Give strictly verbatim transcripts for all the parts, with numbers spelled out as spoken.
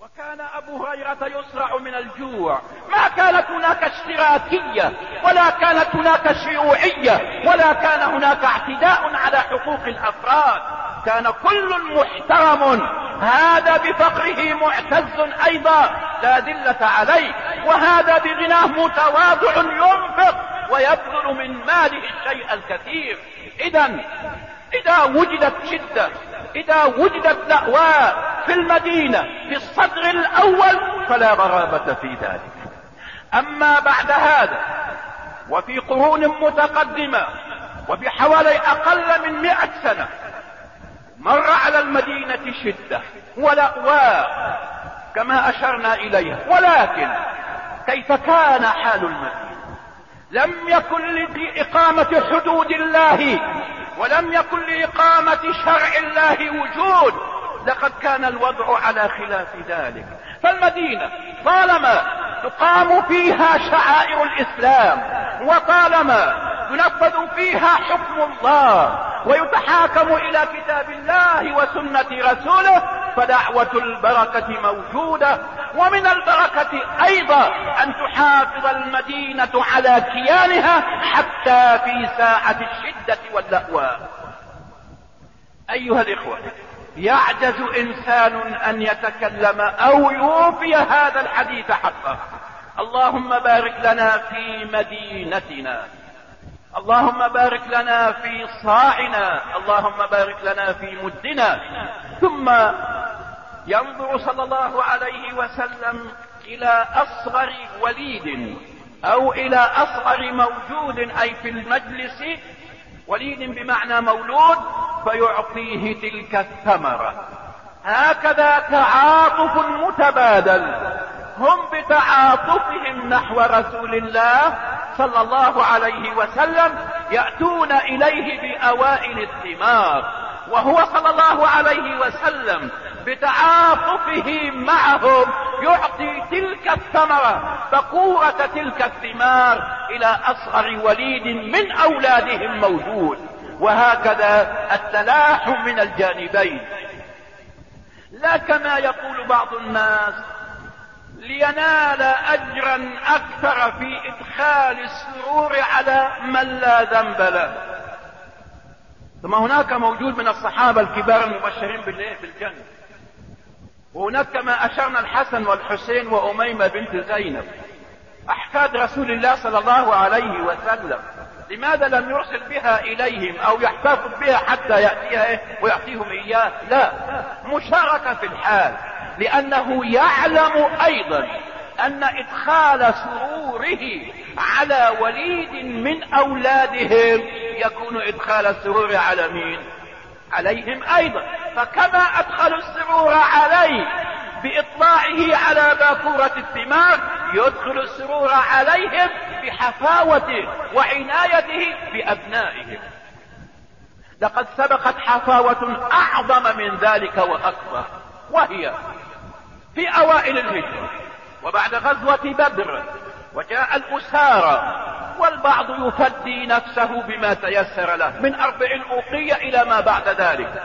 وكان أبو هريرة يصرع من الجوع. ما كانت هناك اشتراكية ولا كانت هناك شيوعية ولا كان هناك اعتداء على حقوق الأفراد، كان كل محترم، هذا بفقره معتز أيضا لا دلة عليه، وهذا بغناه متواضع ينفق ويبذل من ماله الشيء الكثير. إذا إذا وجدت شدة، إذا وجدت لأواء في المدينة في الصدر الأول فلا غرابة في ذلك. أما بعد هذا وفي قرون متقدمة وفي حوالي أقل من مئة سنة مر على المدينة شدة ولأواء كما أشرنا إليها، ولكن كيف كان حال المدينة؟ لم يكن لإقامة حدود الله ولم يكن لإقامة شرع الله وجود، لقد كان الوضع على خلاف ذلك. فالمدينة طالما تقام فيها شعائر الإسلام وطالما ينفذ فيها حكم الله ويتحاكم إلى كتاب الله وسنة رسوله فدعوة البركة موجودة. ومن البركة أيضا أن تحافظ المدينة على كيانها حتى في ساعة الشدة واللأواء. أيها الإخوة، يعجز إنسان أن يتكلم أو يوفي هذا الحديث حقه. اللهم بارك لنا في مدينتنا، اللهم بارك لنا في صاعنا، اللهم بارك لنا في مدنا. ثم ينظر صلى الله عليه وسلم إلى أصغر وليد أو إلى أصغر موجود أي في المجلس، وليد بمعنى مولود، فيعطيه تلك الثمرة. هكذا تعاطف متبادل، هم بتعاطفهم نحو رسول الله صلى الله عليه وسلم يأتون إليه بأوائل الثمار، وهو صلى الله عليه وسلم بتعاطفه معهم يعطي تلك الثمرة بقورة تلك الثمار إلى أصغر وليد من أولادهم موجود. وهكذا التلاحم من الجانبين، لا كما يقول بعض الناس لينال أجرا أكثر في إدخال السرور على من لا ذنب له. ثم هناك موجود من الصحابة الكبار المبشرين بالجنة، وهناك كما أشرنا الحسن والحسين وأميمة بنت زينب أحفاد رسول الله صلى الله عليه وسلم. لماذا لم يرسل بها إليهم أو يحتفظ بها حتى يأتيها ويعطيهم إياه؟ لا، مشاركة في الحال، لأنه يعلم أيضا أن إدخال سروره على وليد من أولادهم يكون إدخال السرور على مين؟ عليهم أيضا. فكما أدخلوا السرور عليه بإطلاعه على باكورة الثمار يدخل السرور عليهم بحفاوته وعنايته بأبنائهم. لقد سبقت حفاوة أعظم من ذلك وأكبر، وهي في أوائل الهجرة وبعد غزوة بدر، وجاء الأسارى والبعض يفدي نفسه بما تيسر له من أربع أوقية إلى ما بعد ذلك.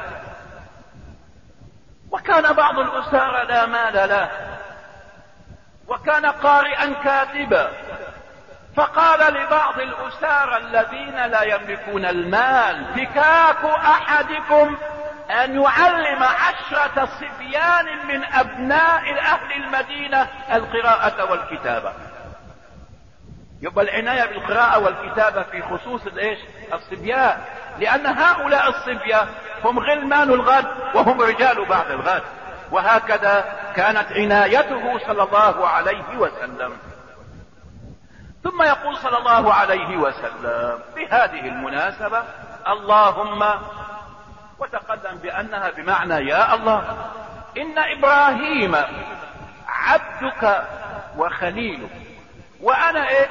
وكان بعض الأسارى لا مال له وكان قارئا كاتبا، فقال لبعض الأسارى الذين لا يملكون المال: فكاك أحدكم أن يعلم عشرة صبيان من أبناء أهل المدينة القراءة والكتابة. يبقى العناية بالقراءة والكتابة في خصوص الايش؟ الصبيان، لأن هؤلاء الصبيان هم غلمان الغد وهم رجال بعد الغد. وهكذا كانت عنايته صلى الله عليه وسلم. ثم يقول صلى الله عليه وسلم بهذه المناسبة: اللهم، وتقدم بأنها بمعنى يا الله، إن إبراهيم عبدك وخليلك وأنا إيه؟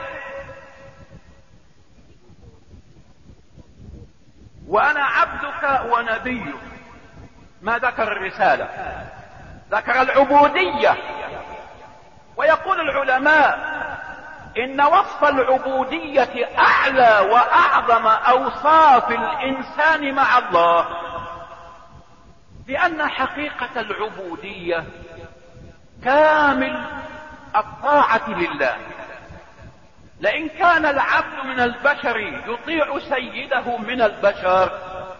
وأنا عبدك ونبيك. ما ذكر الرسالة، ذكر العبودية. ويقول العلماء إن وصف العبودية أعلى وأعظم أوصاف الإنسان مع الله، لأن حقيقة العبودية كامل الطاعة لله. لئن كان العبد من البشر يطيع سيده من البشر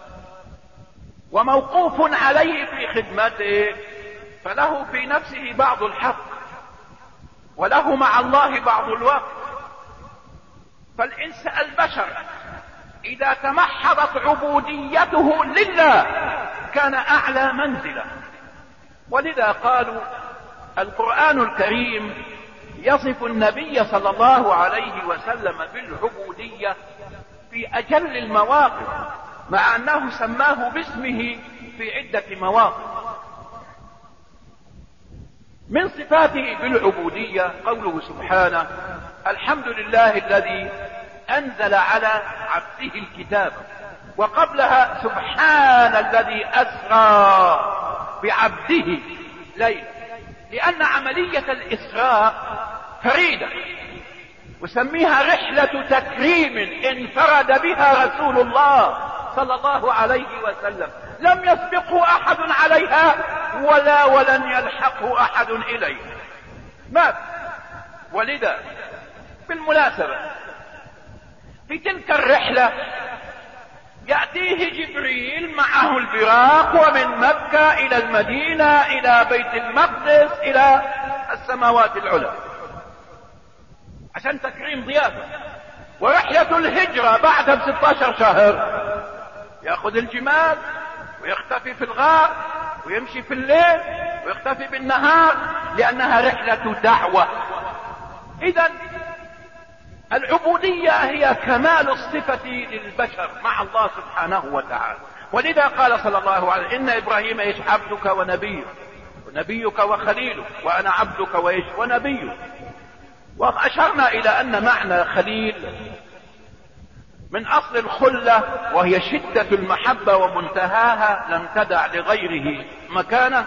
وموقوف عليه في خدمته، فله في نفسه بعض الحق وله مع الله بعض الوقت. فالإنس البشر إذا تمحضت عبوديته لله كان أعلى منزلة. ولذا قالوا القرآن الكريم يصف النبي صلى الله عليه وسلم بالعبودية في أجل المواقف، مع أنه سماه باسمه في عدة مواقف. من صفاته بالعبودية قوله سبحانه: الحمد لله الذي أنزل على عبده الكتاب. وقبلها: سبحان الذي أسرى بعبده ليلا. لأن عملية الإسراء فريدة، وسميها رحلة تكريم انفرد بها رسول الله صلى الله عليه وسلم، لم يسبقه أحد عليها ولا ولن يلحقه أحد إليها. ما ولذا بالمناسبة في تلك الرحلة يأتيه جبريل معه البراق ومن مكة إلى المدينة إلى بيت المقدس إلى السماوات العلى عشان تكريم ضيافة. ورحلة الهجرة بعد بستة عشر شهر يأخذ الجمال ويختفي في الغار ويمشي في الليل ويختفي بالنهار، لأنها رحلة دعوة. إذن العبودية هي كمال الصفة للبشر مع الله سبحانه وتعالى. ولذا قال صلى الله عليه وسلم: إن إبراهيم إيش عبدك ونبيك ونبيك وخليلك وأنا عبدك وإيش ونبيك. وأشرنا إلى أن معنى خليل من أصل الخلة، وهي شدة المحبة ومنتهاها لم تدع لغيره مكانه.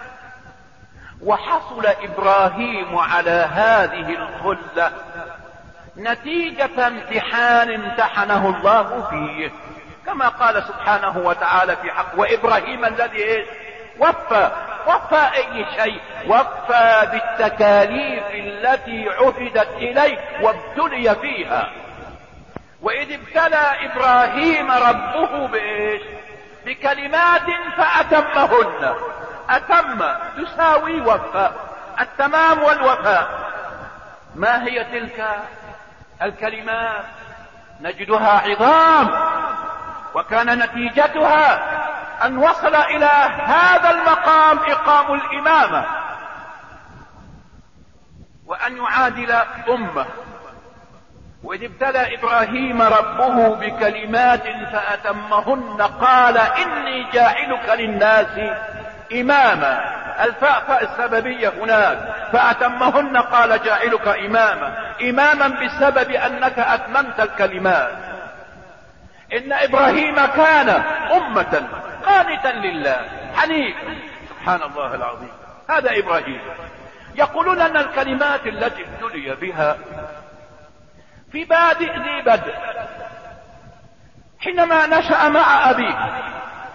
وحصل إبراهيم على هذه الخلة نتيجة امتحان امتحنه الله فيه، كما قال سبحانه وتعالى في حق وإبراهيم الذي وفى. وفى أي شيء؟ وفى بالتكاليف التي عهدت إليه وابتلي فيها. وإذ ابتلى إبراهيم ربه بإيش؟ بكلمات فأتمهن. أتم تساوي وفى، التمام والوفاء. ما هي تلك الكلمات؟ نجدها عظام، وكان نتيجتها أن وصل إلى هذا المقام إقام الإمامة، وأن يعادل أمة. وإذ ابتلى إبراهيم ربه بكلمات فأتمهن قال إني جاعلك للناس إماما. الفاء فاء السببية هناك. فأتمهن قال جاعلك إماما، إماما بسبب أنك أتممت الكلمات. إن إبراهيم كان أمة قانتا لله حنيفا. سبحان الله العظيم، هذا إبراهيم. يقولون أن الكلمات التي ابتلي بها في بادئ ذي بدء، حينما نشأ مع أبيه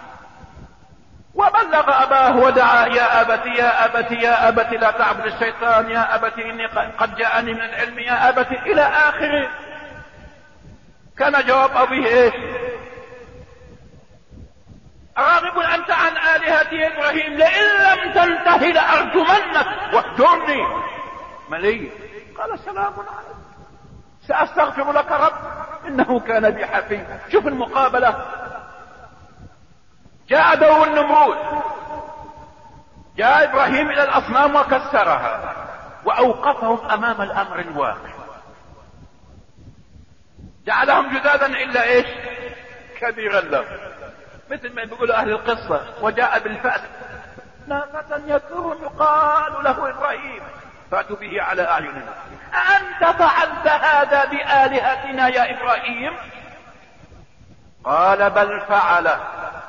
وبلغ أباه ودعا: يا أبت يا أبت يا أبت لا تعبد الشيطان، يا أبت إني قد جاءني من العلم، يا أبت إلى آخره. كان جواب أبيه إيش؟ أراغب أنت عن آلهتي إبراهيم؟ لئن لم تنته لأرجمنك واهجرني مليا. قال: سلام عليك، سأستغفر لك رب إنه كان بي حفيا. شوف المقابلة. جاء دور النمرود، جاء إبراهيم إلى الأصنام وكسرها وأوقفهم أمام الأمر الواقع، جعلهم جذاذا إلا إيش؟ كبيرا له. مثل ما بيقول أهل القصة: وجاء بالفأس ناقة يكر يقال له إبراهيم فأتوا به أعلى أعيننا. أأنت فعلت هذا بآلهتنا يا إبراهيم؟ قال: بل فعله.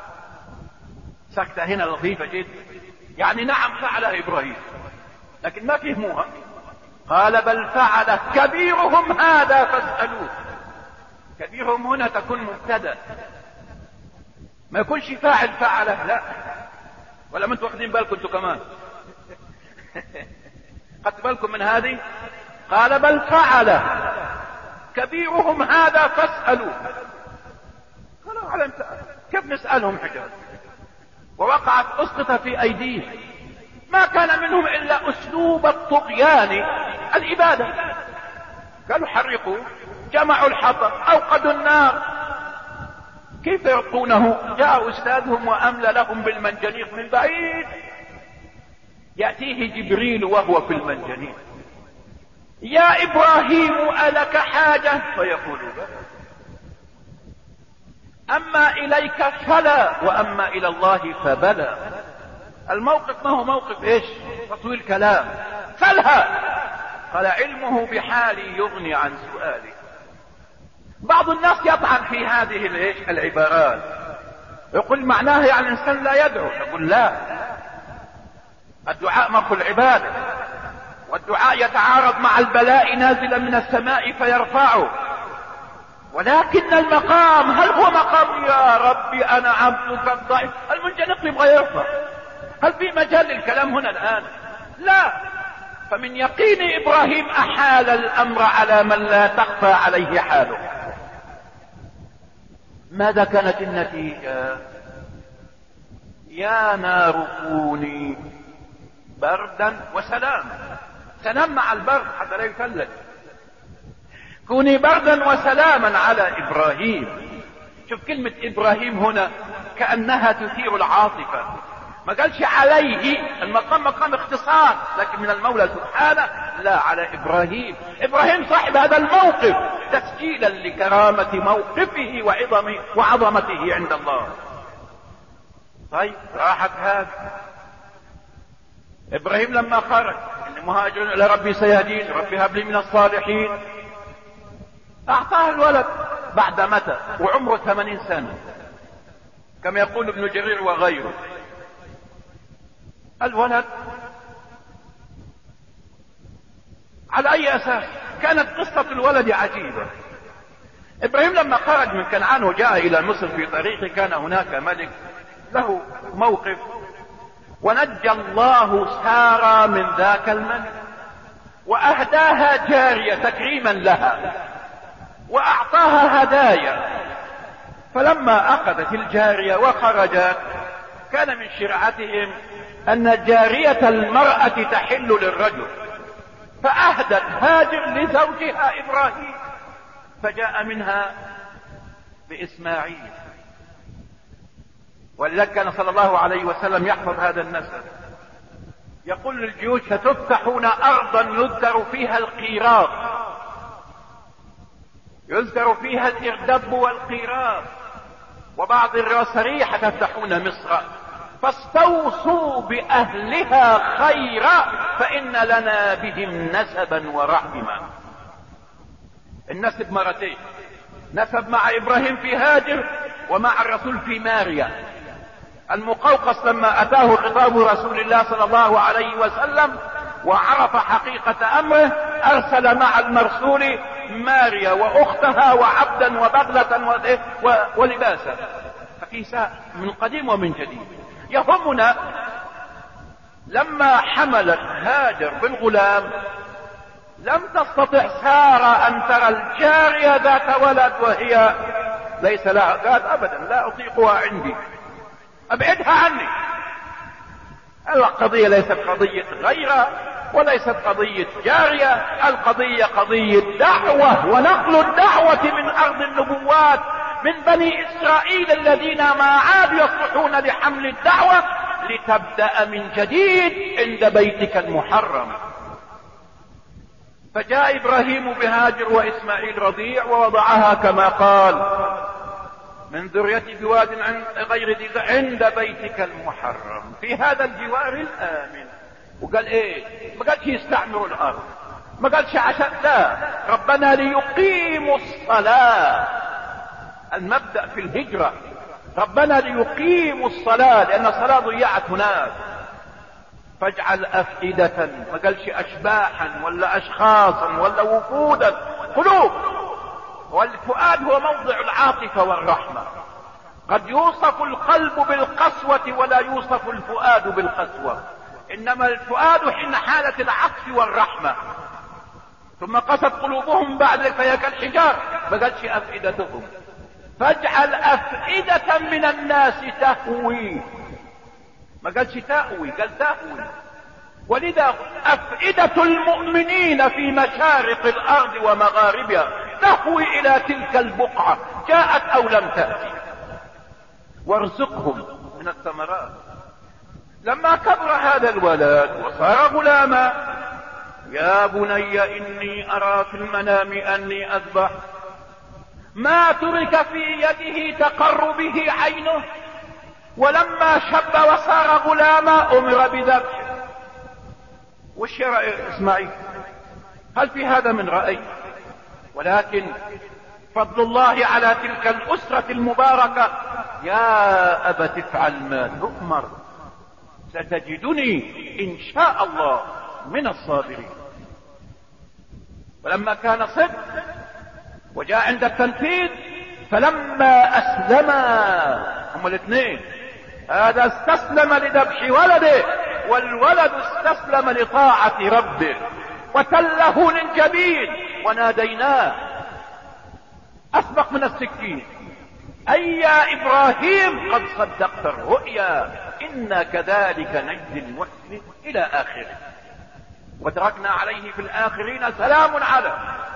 سكتة هنا لطيفة جدا، يعني نعم فعلها إبراهيم، لكن ما فهموها. قال: بل فعله كبيرهم هذا فاسألوه. كبيرهم هنا تكون مبتدأ، ما يكونش فاعل فعله، لا. ولا ما انتوا واخدين بالكم انتوا كمان؟ خدت بالكم من هذه؟ قال بل فعل كبيرهم هذا فاسألوا. قالوا على كيف نسألهم حجاب؟ ووقعت أسقط في أيديهم. ما كان منهم إلا أسلوب الطغيان الإبادة. قالوا حرقوا، جمعوا الحطب، أوقدوا النار. كيف يلقونه؟ جاء أستاذهم وأملى لهم بالمنجنيق من بعيد، يأتيه جبريل وهو في المنجنيق: يا إبراهيم ألك حاجة؟ فيقول أما إليك فلا، وأما إلى الله فبلى. الموقف ما هو موقف إيش؟ تطويل كلام. فلها قال علمه بحالي يغني عن سؤالي. بعض الناس يطعن في هذه العبارات، يقول معناها يعني الإنسان لا يدعو. يقول لا، الدعاء مخ العبادة، والدعاء يتعارض مع البلاء نازلا من السماء فيرفعه. ولكن المقام هل هو مقام يا ربي أنا عبدك الضعيف؟ المنجنق يبغى يرفع. هل في مجال للكلام هنا الآن؟ لا. فمن يقين إبراهيم أحال الأمر على من لا تخفى عليه حاله. ماذا كانت النتيجة؟ يا نار كوني بردا وسلاما. سلام مع البرد حتى لا يثلج. كوني بردا وسلاما على إبراهيم. شوف كلمة إبراهيم هنا كأنها تثير العاطفة. ما قالش عليه، المقام مقام اختصاص، لكن من المولى سبحانه لا، على إبراهيم. إبراهيم صاحب هذا الموقف تسجيلا لكرامة موقفه وعظم وعظمته عند الله. طيب راحت هذا. إبراهيم لما خرج: إني مهاجر إلى ربي سيهدين، ربي هب لي من الصالحين. أعطاه الولد بعد متى؟ وعمره ثمانين سنة كما يقول ابن جرير وغيره. الولد على أي أساس؟ كانت قصة الولد عجيبة. إبراهيم لما خرج من كنعان وجاء إلى مصر في طريقه كان هناك ملك له موقف، ونجى الله سارة من ذاك الملك وأهداها جارية تكريما لها وأعطاها هدايا. فلما أخذت الجارية وخرجت كان من شرعتهم أن جارية المرأة تحل للرجل، فأهدت هاجر لزوجها إبراهيم، فجاء منها بإسماعيل. ولذلك كان صلى الله عليه وسلم يحفظ هذا النسب، يقول للجيوش: ستفتحون أرضا يذكر فيها القيراط، يذكر فيها الإردب والقيراط، وبعض الرسريح تفتحون مصر، فاستوصوا بأهلها خيرا فإن لنا بهم نسبا ورحما. النسب مرتين، نسب مع إبراهيم في هاجر ومع الرسول في ماريا. المقوقس لما أتاه خطاب رسول الله صلى الله عليه وسلم وعرف حقيقة أمره أرسل مع المرسول ماريا وأختها وعبدا وبغلة ولباسا. فكيساء من قديم ومن جديد. يهمنا لما حملت هاجر بالغلام لم تستطع سارة أن ترى الجارية ذات ولد وهي ليس لها، قالت أبدا لا أطيقها عندي، أبعدها عني. القضية ليست قضية غيرة وليست قضية جارية، القضية قضية دعوة ونقل الدعوة من أرض النبوات من بني إسرائيل الذين ما عادوا يصلحون لحمل الدعوة لتبدأ من جديد عند بيتك المحرم. فجاء إبراهيم بهاجر وإسماعيل رضيع ووضعها كما قال من ذريتي بواد غير ذي عند بيتك المحرم في هذا الجوار الآمن. وقال ايه؟ ما قالش يستعمروا الأرض، ما قالش عشان، لا، ربنا ليقيموا الصلاة. المبدأ في الهجرة ربنا ليقيموا الصلاة، لأن الصلاة ضيعت هناك. فاجعل أفئدة، ما قالش أشباحا ولا أشخاصا ولا وفودا، قلوب. والفؤاد هو موضع العاطفة والرحمة. قد يوصف القلب بالقسوة ولا يوصف الفؤاد بالقسوة. انما الفؤاد حين حالة العطف والرحمة، ثم قست قلوبهم بعد ذلك فهي كالحجار، ما قالش افئدتهم. فاجعل افئدة من الناس تهوي، ما قالش تأوي، قال تهوي. ولذا افئدة المؤمنين في مشارق الارض ومغاربها تهوي الى تلك البقعة، جاءت او لم تأتي. وارزقهم من الثمرات. لما كبر هذا الولد وصار غلاما، يا بني اني ارى في المنام اني اذبح. ما ترك في يده تقر به عينه، ولما شب وصار غلاما امر بذبحه. وش يا رأي اسماعيل؟ هل في هذا من رأي؟ ولكن فضل الله على تلك الأسرة المباركة، يا أبت افعل ما تؤمر ستجدني إن شاء الله من الصابرين. ولما كان صدق وجاء عند التنفيذ، فلما أسلما هم الاثنين، هذا استسلم لذبح ولده والولد استسلم لطاعة ربه، وتله للجبين وناديناه أسبق من السكين، أي يا إبراهيم قد صدقت الرؤيا إنا كذلك نجزي المحسنين إلى آخره. وتركنا عليه في الآخرين سلام على.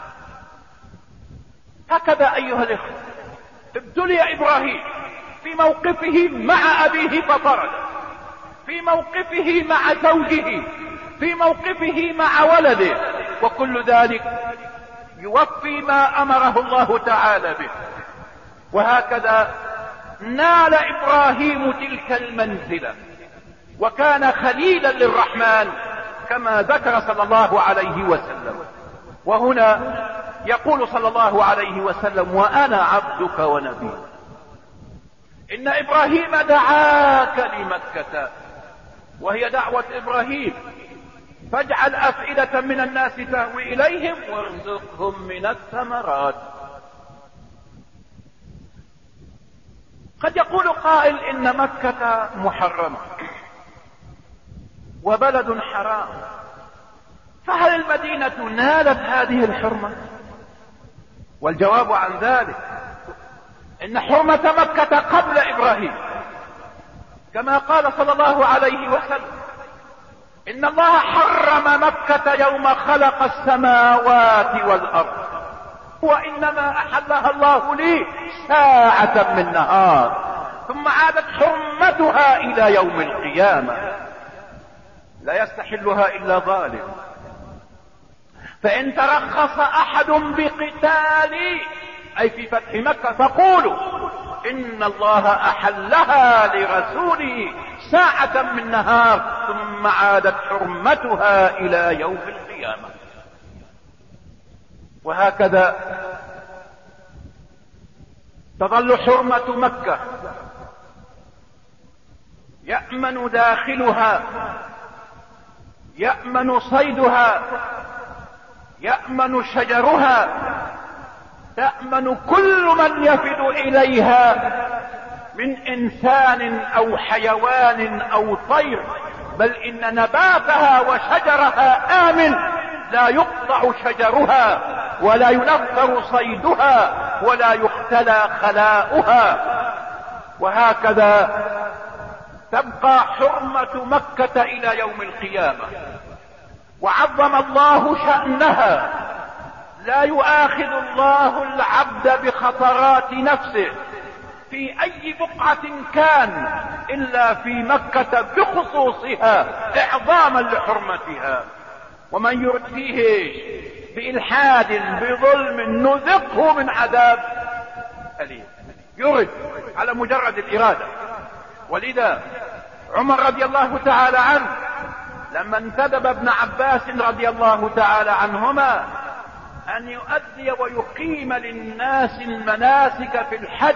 هكذا أيها الإخوة ابتلي إبراهيم في موقفه مع أبيه فطرد، في موقفه مع زوجه، في موقفه مع ولده، وكل ذلك يوفي ما أمره الله تعالى به. وهكذا نال إبراهيم تلك المنزلة وكان خليلا للرحمن كما ذكر صلى الله عليه وسلم. وهنا يقول صلى الله عليه وسلم: وأنا عبدك ونبيك. إن إبراهيم دعاك لمكة، وهي دعوة إبراهيم: فاجعل أفئدة من الناس تهوي إليهم وارزقهم من الثمرات. قد يقول قائل إن مكة محرمة وبلد حرام، فهل المدينة نالت هذه الحرمة؟ والجواب عن ذلك إن حرمة مكة قبل إبراهيم، كما قال صلى الله عليه وسلم: إن الله حرم مكة يوم خلق السماوات والأرض، وإنما أحلها الله لي ساعة من نهار، ثم عادت حرمتها إلى يوم القيامة، لا يستحلها إلا ظالم. فإن ترخص أحد بقتال أي في فتح مكة فقولوا إن الله أحلها لرسوله ساعة من نهار، ثم عادت حرمتها إلى يوم القيامة. وهكذا تظل حرمة مكة يأمن داخلها، يأمن صيدها، يأمن شجرها، تأمن كل من يفد إليها من إنسان أو حيوان أو طير، بل إن نباتها وشجرها آمن، لا يقطع شجرها ولا ينفر صيدها ولا يختلى خلاؤها. وهكذا تبقى حرمة مكة إلى يوم القيامة. وعظم الله شأنها، لا يؤاخذ الله العبد بخطرات نفسه في أي بقعة كان إلا في مكة بخصوصها إعظاما لحرمتها. ومن يرد فيه بإلحاد بظلم نذقه من عذاب أليم. يرد على مجرد الإرادة. ولذا عمر رضي الله تعالى عنه لما انتدب ابن عباس رضي الله تعالى عنهما أن يؤدي ويقيم للناس المناسك في الحج،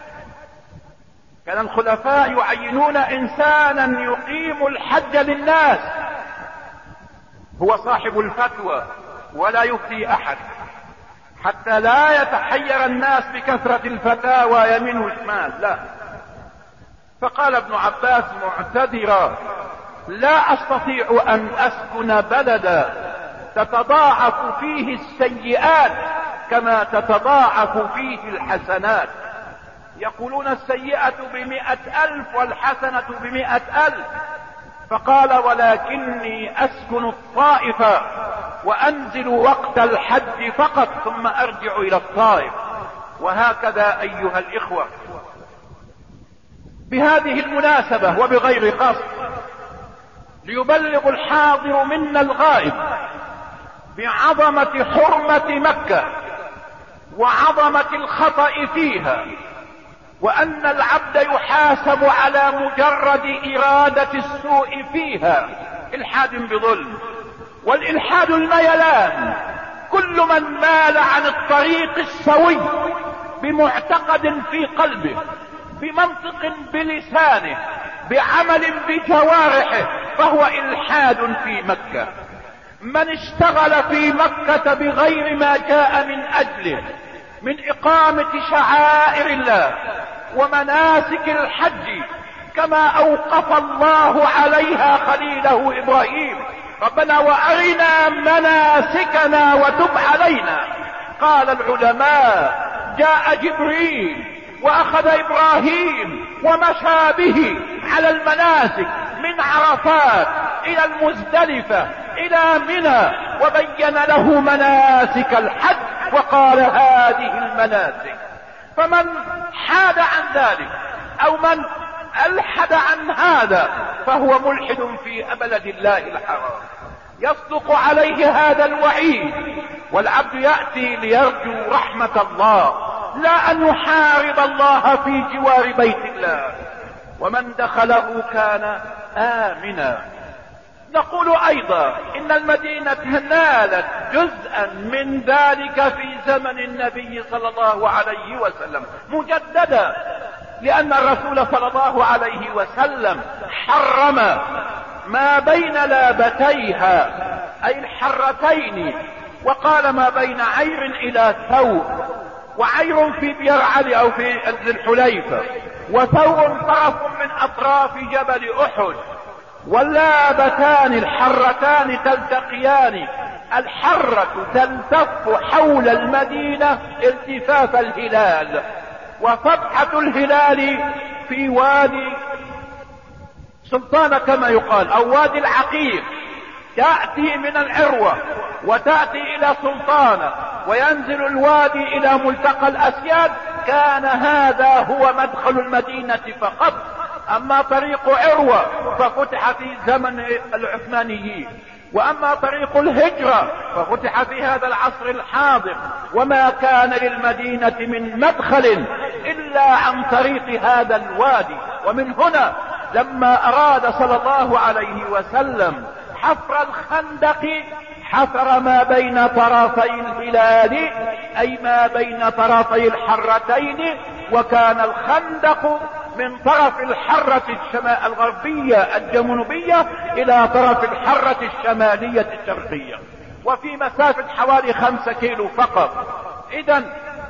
كان الخلفاء يعينون إنسانا يقيم الحج للناس، هو صاحب الفتوى ولا يفتي أحد، حتى لا يتحير الناس بكثرة الفتاوى يمين وشمال، لا. فقال ابن عباس معتذرا: لا أستطيع أن أسكن بلدا تتضاعف فيه السيئات كما تتضاعف فيه الحسنات. يقولون السيئة بمئة ألف والحسنة بمئة ألف، فقال ولكني أسكن الطائف وأنزل وقت الحج فقط ثم أرجع إلى الطائف. وهكذا أيها الإخوة، بهذه المناسبة وبغير قصد ليبلغ الحاضر منا الغائب بعظمة حرمة مكة وعظمة الخطأ فيها، وأن العبد يحاسب على مجرد إرادة السوء فيها. إلحاد بظلم، والإلحاد الميلان، كل من مال عن الطريق السوي بمعتقد في قلبه، بمنطق بلسانه، بعمل بجوارحه، فهو إلحاد في مكة. من اشتغل في مكة بغير ما جاء من أجله من إقامة شعائر الله ومناسك الحج كما أوقف الله عليها خليله إبراهيم: ربنا وأرنا مناسكنا وتب علينا. قال العلماء: جاء جبريل وأخذ إبراهيم ومشى به على المناسك من عرفات إلى المزدلفة إلى منى، وبين له مناسك الحج وقال: هذه المناسك. فمن حاد عن ذلك أو من ألحد عن هذا فهو ملحد في بلد الله الحرام. يصدق عليه هذا الوعيد، والعبد يأتي ليرجو رحمة الله، لا أن يحارب الله في جوار بيت الله. ومن دخله كان آمنا. نقول أيضا إن المدينة نالت جزءا من ذلك في زمن النبي صلى الله عليه وسلم مجددا، لأن الرسول صلى الله عليه وسلم حرم ما بين لابتيها أي الحرتين، وقال ما بين عير إلى ثور، وعير في بير علي أو في ذي الحليفة، وثور طرف من أطراف جبل أحد، واللابتان الحرتان تلتقيان. الحرة تلتف حول المدينة التفاف الهلال، وفتحة الهلال في وادي سلطانة كما يقال أو وادي العقيق، تأتي من العروة وتأتي إلى سلطانة وينزل الوادي إلى ملتقى الأسياد. كان هذا هو مدخل المدينة فقط. أما طريق عروة ففتح في زمن العثمانيين، وأما طريق الهجرة ففتح في هذا العصر الحاضر، وما كان للمدينة من مدخل إلا عن طريق هذا الوادي. ومن هنا لما أراد صلى الله عليه وسلم حفر الخندق حفر ما بين طرفي الهلال أي ما بين طرفي الحرتين، وكان الخندق من طرف الحرة الشمال الغربية الجنوبية إلى طرف الحرة الشمالية الشرقية، وفي مسافة حوالي خمسة كيلو فقط. إذن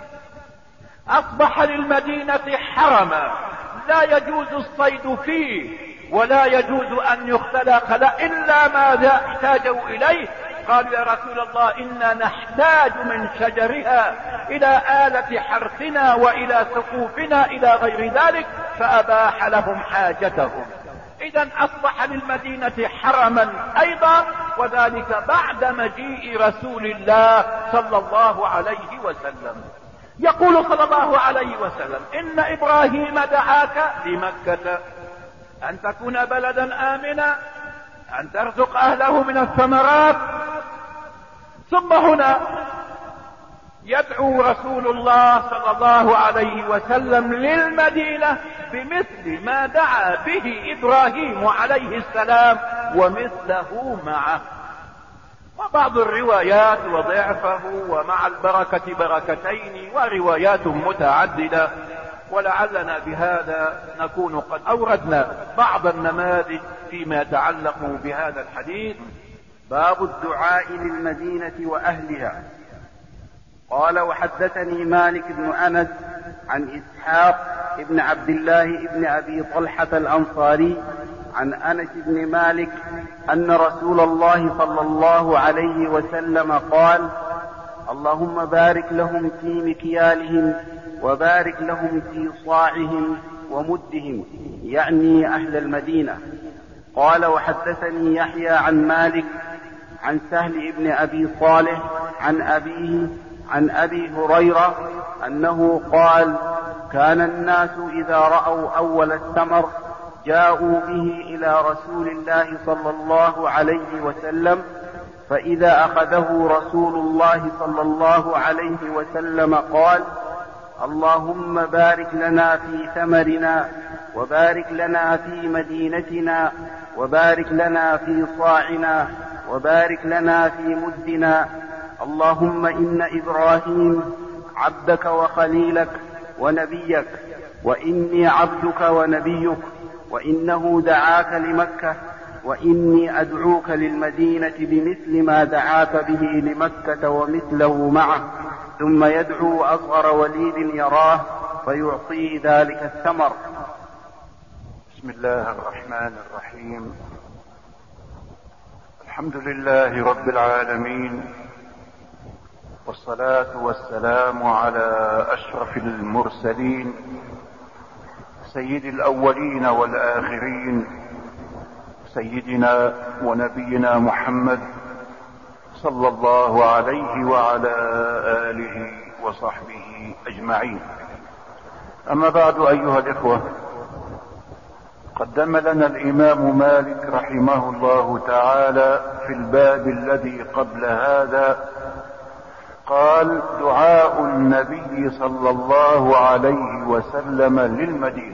أصبح للمدينة حرما لا يجوز الصيد فيه، ولا يجوز أن يختلق له إلا ما احتاجوا إليه. قالوا: يا رسول الله إنا نحتاج من شجرها إلى آلة حرثنا وإلى سقوفنا إلى غير ذلك، فأباح لهم حاجتهم. إذن أصبح للمدينة حرما أيضا، وذلك بعد مجيء رسول الله صلى الله عليه وسلم. يقول صلى الله عليه وسلم: إن إبراهيم دعاك لمكة أن تكون بلدا آمنا، أن ترزق أهله من الثمرات. ثم هنا يدعو رسول الله صلى الله عليه وسلم للمدينة بمثل ما دعا به إبراهيم عليه السلام ومثله معه. وبعض الروايات وضعفه ومع البركة بركتين، وروايات متعددة، ولعلنا بهذا نكون قد أوردنا بعض النماذج فيما يتعلق بهذا الحديث. باب الدعاء للمدينة وأهلها. قال: وحدثني مالك بن أنس عن إسحاق بن عبد الله بن أبي طلحة الأنصاري عن أنس بن مالك أن رسول الله صلى الله عليه وسلم قال: اللهم بارك لهم في مكيالهم وبارك لهم في صاعهم ومدهم، يعني أهل المدينة. قال: وحدثني يحيى عن مالك عن سهل بن أبي صالح عن أبيه عن أبي هريرة أنه قال: كان الناس إذا رأوا أول الثمر جاءوا به إلى رسول الله صلى الله عليه وسلم، فإذا أخذه رسول الله صلى الله عليه وسلم قال: اللهم بارك لنا في ثمرنا وبارك لنا في مدينتنا وبارك لنا في صاعنا وبارك لنا في مدنا. اللهم إن إبراهيم عبدك وخليلك ونبيك، وإني عبدك ونبيك، وإنه دعاك لمكة، وإني أدعوك للمدينة بمثل ما دعاك به لمكة ومثله معه، ثم يدعو أصغر وليد يراه فيعطيه ذلك الثمر. بسم الله الرحمن الرحيم. الحمد لله رب العالمين، والصلاة والسلام على أشرف المرسلين سيد الأولين والآخرين، سيدنا ونبينا محمد صلى الله عليه وعلى آله وصحبه أجمعين. أما بعد، أيها الإخوة، قدم لنا الإمام مالك رحمه الله تعالى في الباب الذي قبل هذا قال: دعاء النبي صلى الله عليه وسلم للمدينة،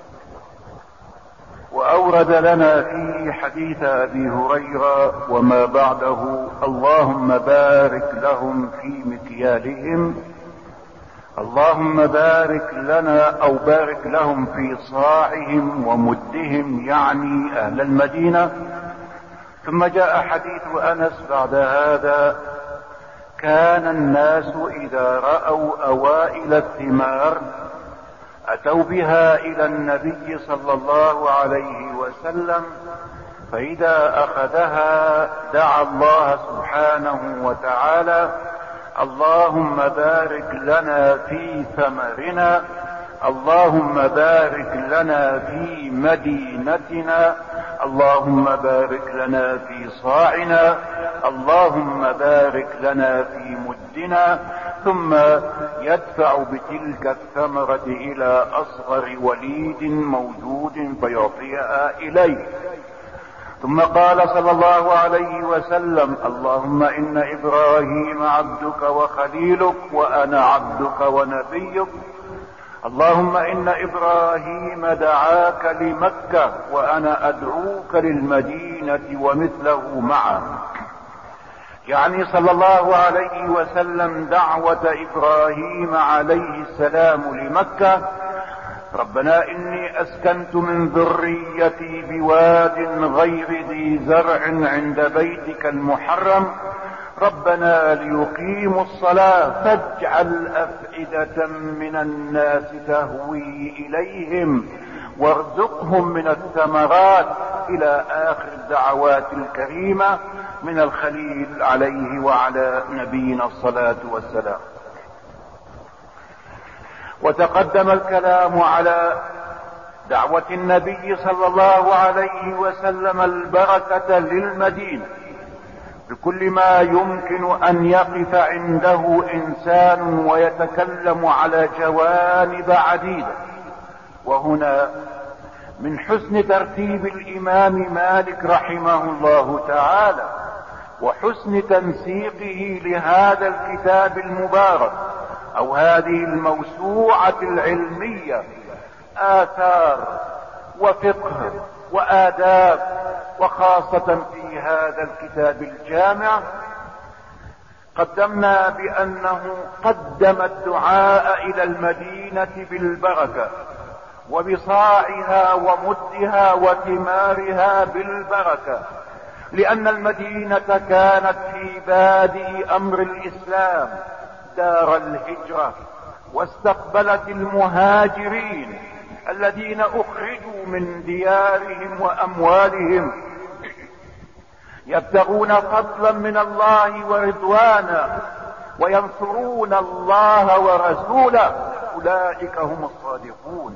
وأورد لنا فيه حديث أبي هريرة وما بعده: اللهم بارك لهم في مكيالهم، اللهم بارك لنا أو بارك لهم في صاعهم ومدهم، يعني أهل المدينة. ثم جاء حديث أنس بعد هذا: كان الناس إذا رأوا أوائل الثمار أتوا بها إلى النبي صلى الله عليه وسلم، فإذا أخذها دعا الله سبحانه وتعالى: اللهم بارك لنا في ثمرنا، اللهم بارك لنا في مدينتنا، اللهم بارك لنا في صاعنا، اللهم بارك لنا في مدنا، ثم يدفع بتلك الثمرة إلى أصغر وليد موجود فيعطيها إليه. ثم قال صلى الله عليه وسلم: اللهم إن إبراهيم عبدك وخليلك، وأنا عبدك ونبيك، اللهم إن إبراهيم دعاك لمكة، وأنا أدعوك للمدينة ومثله معه. يعني صلى الله عليه وسلم دعوة إبراهيم عليه السلام لمكة: ربنا إني أسكنت من ذريتي بواد غير ذي زرع عند بيتك المحرم، ربنا ليقيموا الصلاة فاجعل أفئدة من الناس تهوي إليهم وارزقهم من الثمرات، إلى آخر الدعوات الكريمة من الخليل عليه وعلى نبينا الصلاة والسلام. وتقدم الكلام على دعوة النبي صلى الله عليه وسلم البركة للمدينة بكل ما يمكن أن يقف عنده إنسان ويتكلم على جوانب عديدة. وهنا من حسن ترتيب الإمام مالك رحمه الله تعالى وحسن تنسيقه لهذا الكتاب المبارك أو هذه الموسوعة العلمية آثار وفقه وآداب، وخاصة في هذا الكتاب الجامع قدمنا بأنه قدم الدعاء إلى المدينة بالبركة، وبصاعها ومدها وثمارها بالبركة، لأن المدينة كانت في بادئ أمر الإسلام دار الهجرة، واستقبلت المهاجرين الذين أخرجوا من ديارهم وأموالهم يبتغون فضلا من الله ورضوانا وينصرون الله ورسوله أولئك هم الصادقون.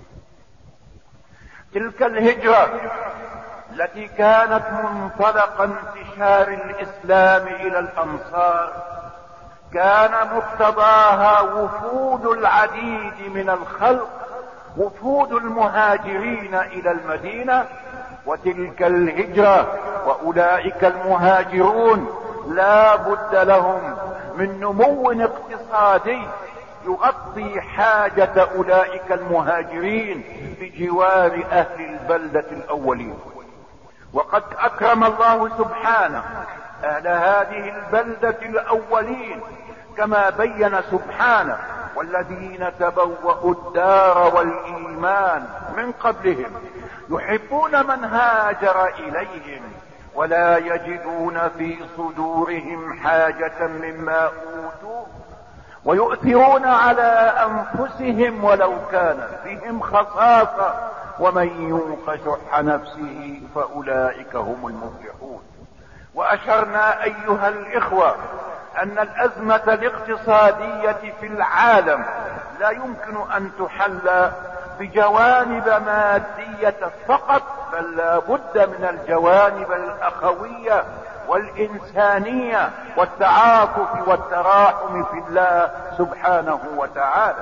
تلك الهجرة التي كانت منطلق انتشار الإسلام إلى الأمصار كان مقتضاها وفود العديد من الخلق، وفود المهاجرين إلى المدينة. وتلك الهجرة وأولئك المهاجرون لا بد لهم من نمو اقتصادي يغطي حاجة أولئك المهاجرين بجوار أهل البلدة الأولين. وقد أكرم الله سبحانه أهل هذه البلدة الأولين كما بين سبحانه: والذين تبوأوا الدار والإيمان من قبلهم يحبون من هاجر إليهم ولا يجدون في صدورهم حاجة مما أوتوا ويؤثرون على أنفسهم ولو كان بهم خصاصة ومن يوق شح نفسه فأولئك هم المفلحون. وأشرنا أيها الإخوة أن الأزمة الاقتصادية في العالم لا يمكن أن تحل بجوانب مادية فقط، بل لا بد من الجوانب الأخوية والإنسانية والتعاطف والتراحم في الله سبحانه وتعالى.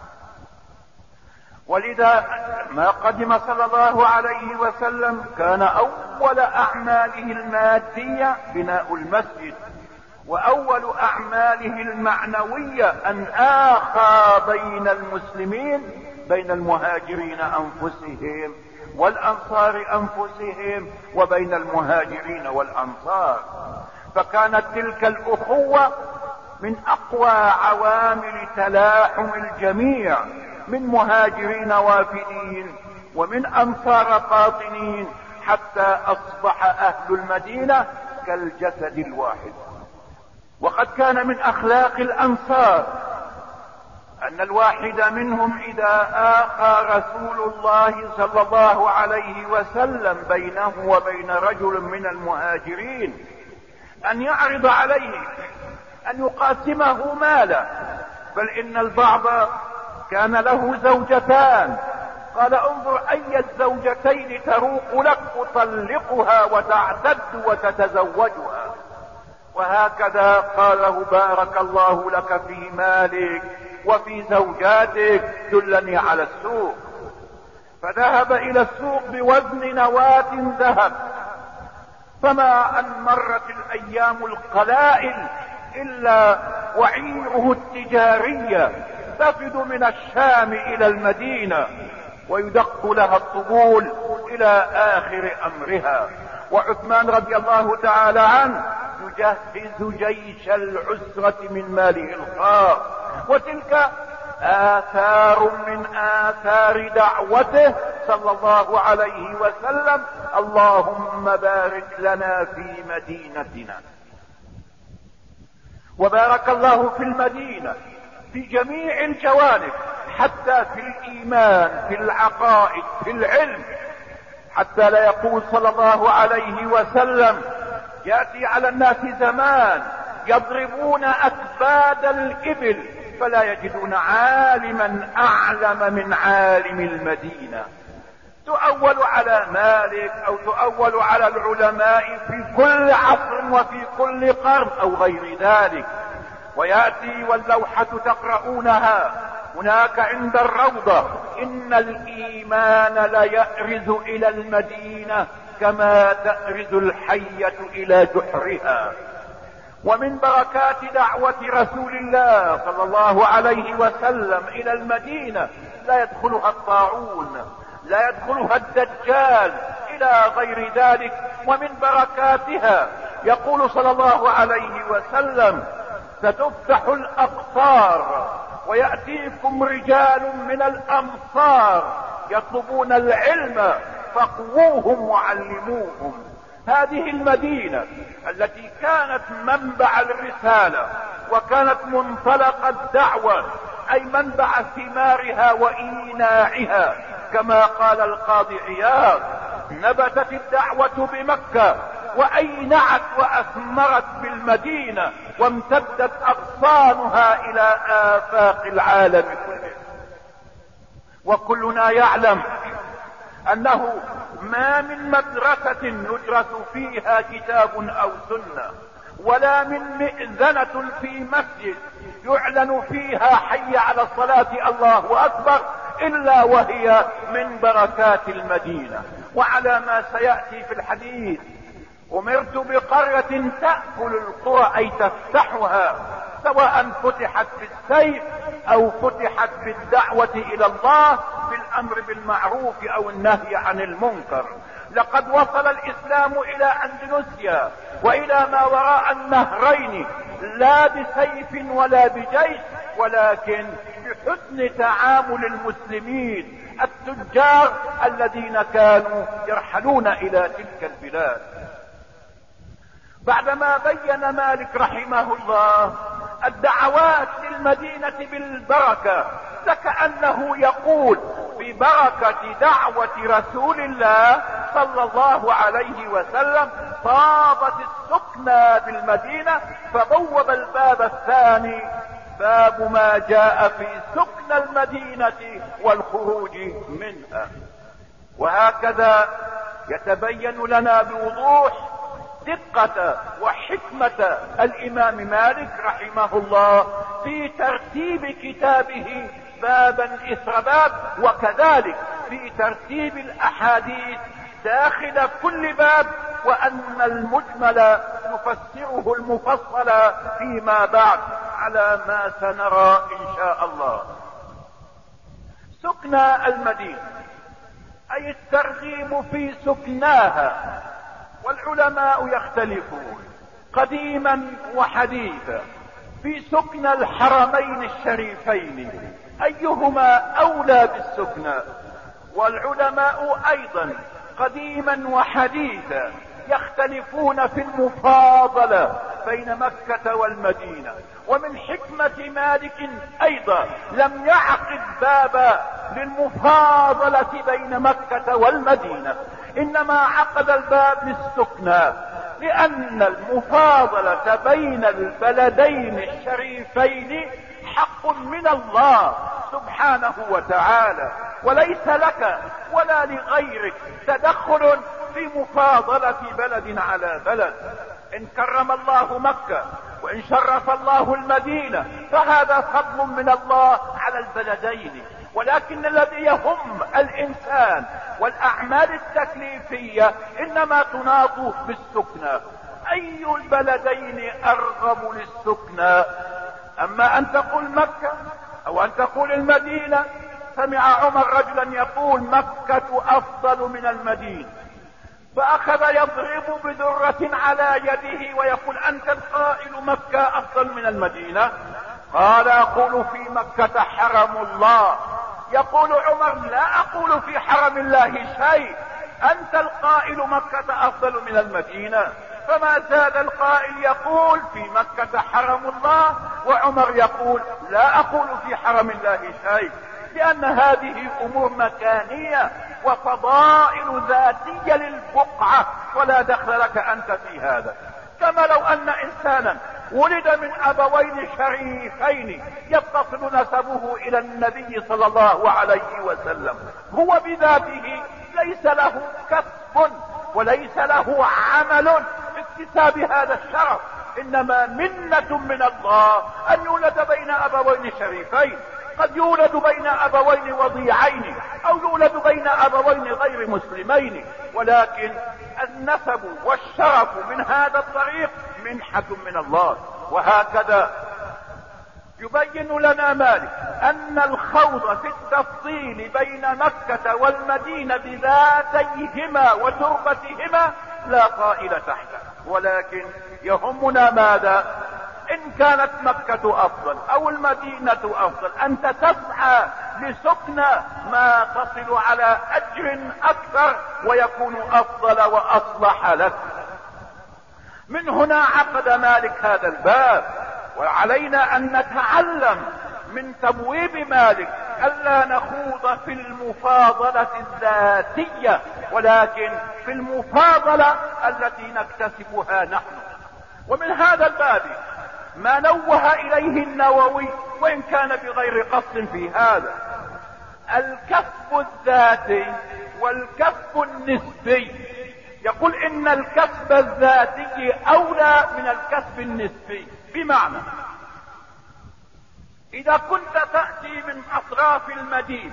ولذا ما قدم صلى الله عليه وسلم كان أول أعماله المادية بناء المسجد، وأول أعماله المعنوية أن آخى بين المسلمين، بين المهاجرين أنفسهم والأنصار أنفسهم وبين المهاجرين والأنصار. فكانت تلك الأخوة من أقوى عوامل تلاحم الجميع من مهاجرين وافدين ومن أنصار قاطنين، حتى أصبح أهل المدينة كالجسد الواحد. وقد كان من أخلاق الأنصار أن الواحد منهم إذا آخى رسول الله صلى الله عليه وسلم بينه وبين رجل من المهاجرين أن يعرض عليه أن يقاسمه ماله، بل إن البعض كان له زوجتان، قال: انظر أي الزوجتين تروق لك، تطلقها وتعتد وتتزوجها. وهكذا قال له: بارك الله لك في مالك وفي زوجاتك، دلني على السوق. فذهب إلى السوق بوزن نواة ذهب، فما أن مرت الأيام القلائل إلا وعيره التجارية تفد من الشام إلى المدينة ويدق لها الطبول إلى آخر أمرها. وعثمان رضي الله تعالى عنه يجهز جيش العسرة من ماله الخاص. وتلك آثار من آثار دعوته صلى الله عليه وسلم: اللهم بارك لنا في مدينتنا. وبارك الله في المدينة في جميع الجوانب، حتى في الإيمان، في العقائد، في العلم، حتى لا يقول صلى الله عليه وسلم: يأتي على الناس زمان يضربون أكباد الإبل فلا يجدون عالما أعلم من عالم المدينة. تؤول على مالك أو تؤول على العلماء في كل عصر وفي كل قرن أو غير ذلك. ويأتي واللوحة تقرؤونها هناك عند الروضة: إن الإيمان ليأرز إلى المدينة كما تأرز الحية إلى جحرها. ومن بركات دعوة رسول الله صلى الله عليه وسلم إلى المدينة لا يدخلها الطاعون، لا يدخلها الدجال إلى غير ذلك. ومن بركاتها يقول صلى الله عليه وسلم: ستفتح الأقطار ويأتيكم رجال من الأمصار يطلبون العلم فاقووهم وعلموهم. هذه المدينة التي كانت منبع الرسالة وكانت منطلق الدعوة، أي منبع ثمارها وإيناعها، كما قال القاضي عياض: نبتت الدعوة بمكة وأينعت وأثمرت بالمدينة وامتدت أغصانها إلى آفاق العالم كله. وكلنا يعلم أنه ما من مدرسة يدرس فيها كتاب أو سنة، ولا من مئذنة في مسجد يعلن فيها حي على الصلاة الله أكبر إلا وهي من بركات المدينة. وعلى ما سيأتي في الحديث: أمرت بقرية تأكل القرى، أي تفتحها، سواء فتحت بالسيف أو فتحت بالدعوة إلى الله بالأمر بالمعروف أو النهي عن المنكر. لقد وصل الإسلام إلى أندونيسيا وإلى ما وراء النهرين، لا بسيف ولا بجيش، ولكن بحسن تعامل المسلمين التجار الذين كانوا يرحلون إلى تلك البلاد. بعدما بين مالك رحمه الله الدعوات للمدينة بالبركة، فكأنه يقول: ببركة دعوة رسول الله صلى الله عليه وسلم طابت السكنى بالمدينة. فبوب الباب الثاني: باب ما جاء في سكن المدينة والخروج منها. وهكذا يتبين لنا بوضوح دقة وحكمة الإمام مالك رحمه الله في ترتيب كتابه بابا إثر باب، وكذلك في ترتيب الأحاديث داخل كل باب، وأن المجمل يفسره المفصل فيما بعد على ما سنرى إن شاء الله. سكنى المدينة أي الترغيب في سكناها، والعلماء يختلفون قديما وحديثا في سكنى الحرمين الشريفين أيهما أولى بالسكنى، والعلماء أيضا قديما وحديثا يختلفون في المفاضلة بين مكة والمدينة. ومن حكمة مالك أيضا لم يعقد بابا للمفاضلة بين مكة والمدينة، إنما عقد الباب للسكنى، لأن المفاضلة بين البلدين الشريفين حق من الله سبحانه وتعالى، وليس لك ولا لغيرك تدخل في مفاضلة بلد على بلد. إن كرم الله مكة وإن شرف الله المدينة فهذا فضل من الله على البلدين، ولكن الذي يهم الإنسان والأعمال التكليفية إنما تناط بالسكنى. أي البلدين أرغب للسكنى؟ أما أن تقول مكة أو أن تقول المدينة. سمع عمر رجلا يقول: مكة أفضل من المدينة، فأخذ يضرب بدرة على يده ويقول: أنت القائل مكة أفضل من المدينة؟ قال: أقول في مكة حرم الله. يقول عمر: لا أقول في حرم الله شيء، أنت القائل مكة أفضل من المدينة. فما زاد القائل يقول في مكة حرم الله، وعمر يقول: لا أقول في حرم الله شيء، لأن هذه أمور مكانية وفضائل ذاتية للبقعة، ولا دخل لك أنت في هذا. كما لو أن إنسانا ولد من أبوين شريفين يتصل نسبه إلى النبي صلى الله عليه وسلم، هو بذاته ليس له كسب وليس له عمل في اكتساب هذا الشرف، إنما منة من الله أن يولد بين أبوين شريفين. قد يولد بين أبوين وضيعين أو يولد بين أبوين غير مسلمين، ولكن النسب والشرف من هذا الطريق منحة من الله. وهكذا يبين لنا مالك أن الخوض في التفصيل بين مكة والمدينة بذاتيهما وتربتهما لا طائل تحته، ولكن يهمنا ماذا؟ إن كانت مكة أفضل أو المدينة أفضل، أنت تسعى لسكن ما تصل على أجر أكثر ويكون أفضل وأصلح لك. من هنا عقد مالك هذا الباب، وعلينا أن نتعلم من تبويب مالك ألا نخوض نخوض في المفاضلة الذاتية، ولكن في المفاضلة التي نكتسبها نحن. ومن هذا الباب ما نوه إليه النووي وإن كان بغير قصد في هذا: الكف الذاتي والكف النسبي. يقول إن الكسب الذاتي أولى من الكسب النسبي، بمعنى إذا كنت تأتي من أطراف المدينة